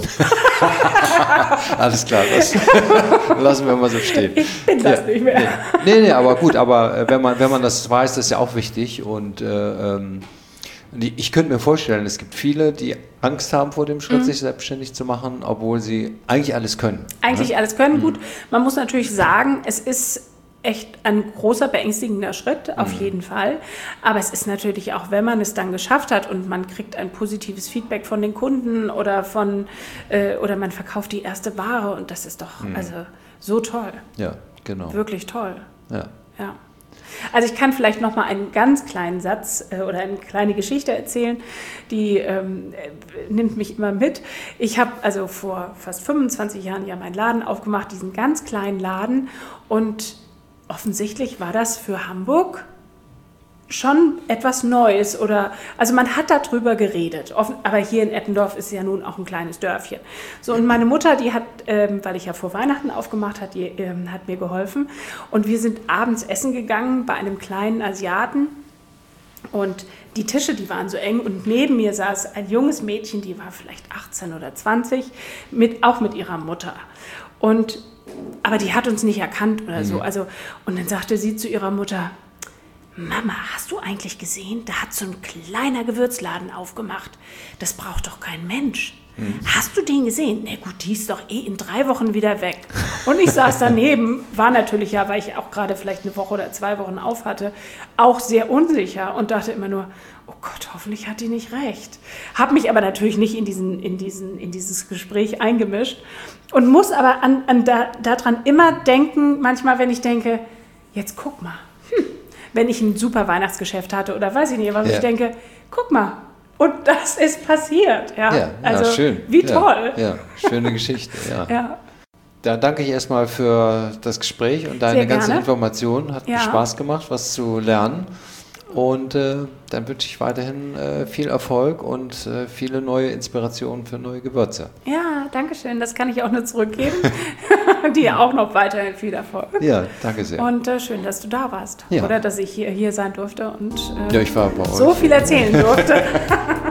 Alles klar, das lassen wir mal so stehen. Ich bin das nicht mehr. Nee, aber gut, aber wenn man das weiß, das ist ja auch wichtig und ich könnte mir vorstellen, es gibt viele, die Angst haben vor dem Schritt, sich selbstständig zu machen, obwohl sie eigentlich alles können. Eigentlich alles können, gut. Man muss natürlich sagen, es ist echt ein großer, beängstigender Schritt, auf jeden Fall. Aber es ist natürlich auch, wenn man es dann geschafft hat und man kriegt ein positives Feedback von den Kunden oder oder man verkauft die erste Ware und das ist doch also so toll. Ja, genau. Wirklich toll. Ja. Also ich kann vielleicht noch mal einen ganz kleinen Satz oder eine kleine Geschichte erzählen, die nimmt mich immer mit. Ich habe also vor fast 25 Jahren ja meinen Laden aufgemacht, diesen ganz kleinen Laden, und offensichtlich war das für Hamburg schon etwas Neues, also man hat darüber geredet, aber hier in Eppendorf ist ja nun auch ein kleines Dörfchen. So, und meine Mutter, die hat, weil ich ja vor Weihnachten aufgemacht habe, die hat mir geholfen, und wir sind abends essen gegangen bei einem kleinen Asiaten, und die Tische, die waren so eng, und neben mir saß ein junges Mädchen, die war vielleicht 18 oder 20, auch mit ihrer Mutter, aber die hat uns nicht erkannt oder so. Also, und dann sagte sie zu ihrer Mutter: Mama, hast du eigentlich gesehen, da hat so ein kleiner Gewürzladen aufgemacht. Das braucht doch kein Mensch. Hast du den gesehen? Na gut, die ist doch in 3 Wochen wieder weg. Und ich saß daneben, war natürlich ja, weil ich auch gerade vielleicht 1 Woche oder 2 Wochen auf hatte, auch sehr unsicher und dachte immer nur, oh Gott, hoffentlich hat die nicht recht. Habe mich aber natürlich nicht in dieses Gespräch eingemischt und muss aber daran immer denken, manchmal, wenn ich denke, jetzt guck mal, wenn ich ein super Weihnachtsgeschäft hatte oder weiß ich nicht, was ich denke, guck mal, und das ist passiert. Ja, also schön. Wie toll. Ja, schöne Geschichte. Ja. Da danke ich erstmal für das Gespräch und deine ganzen Informationen. Hat mir Spaß gemacht, was zu lernen. Und dann wünsche ich weiterhin viel Erfolg und viele neue Inspirationen für neue Gewürze. Ja, danke schön. Das kann ich auch nur zurückgeben. Dir auch noch weiterhin viel Erfolg. Ja, danke sehr. Und schön, dass du da warst. Ja. Oder dass ich hier sein durfte und ich war bei euch. so viel erzählen durfte.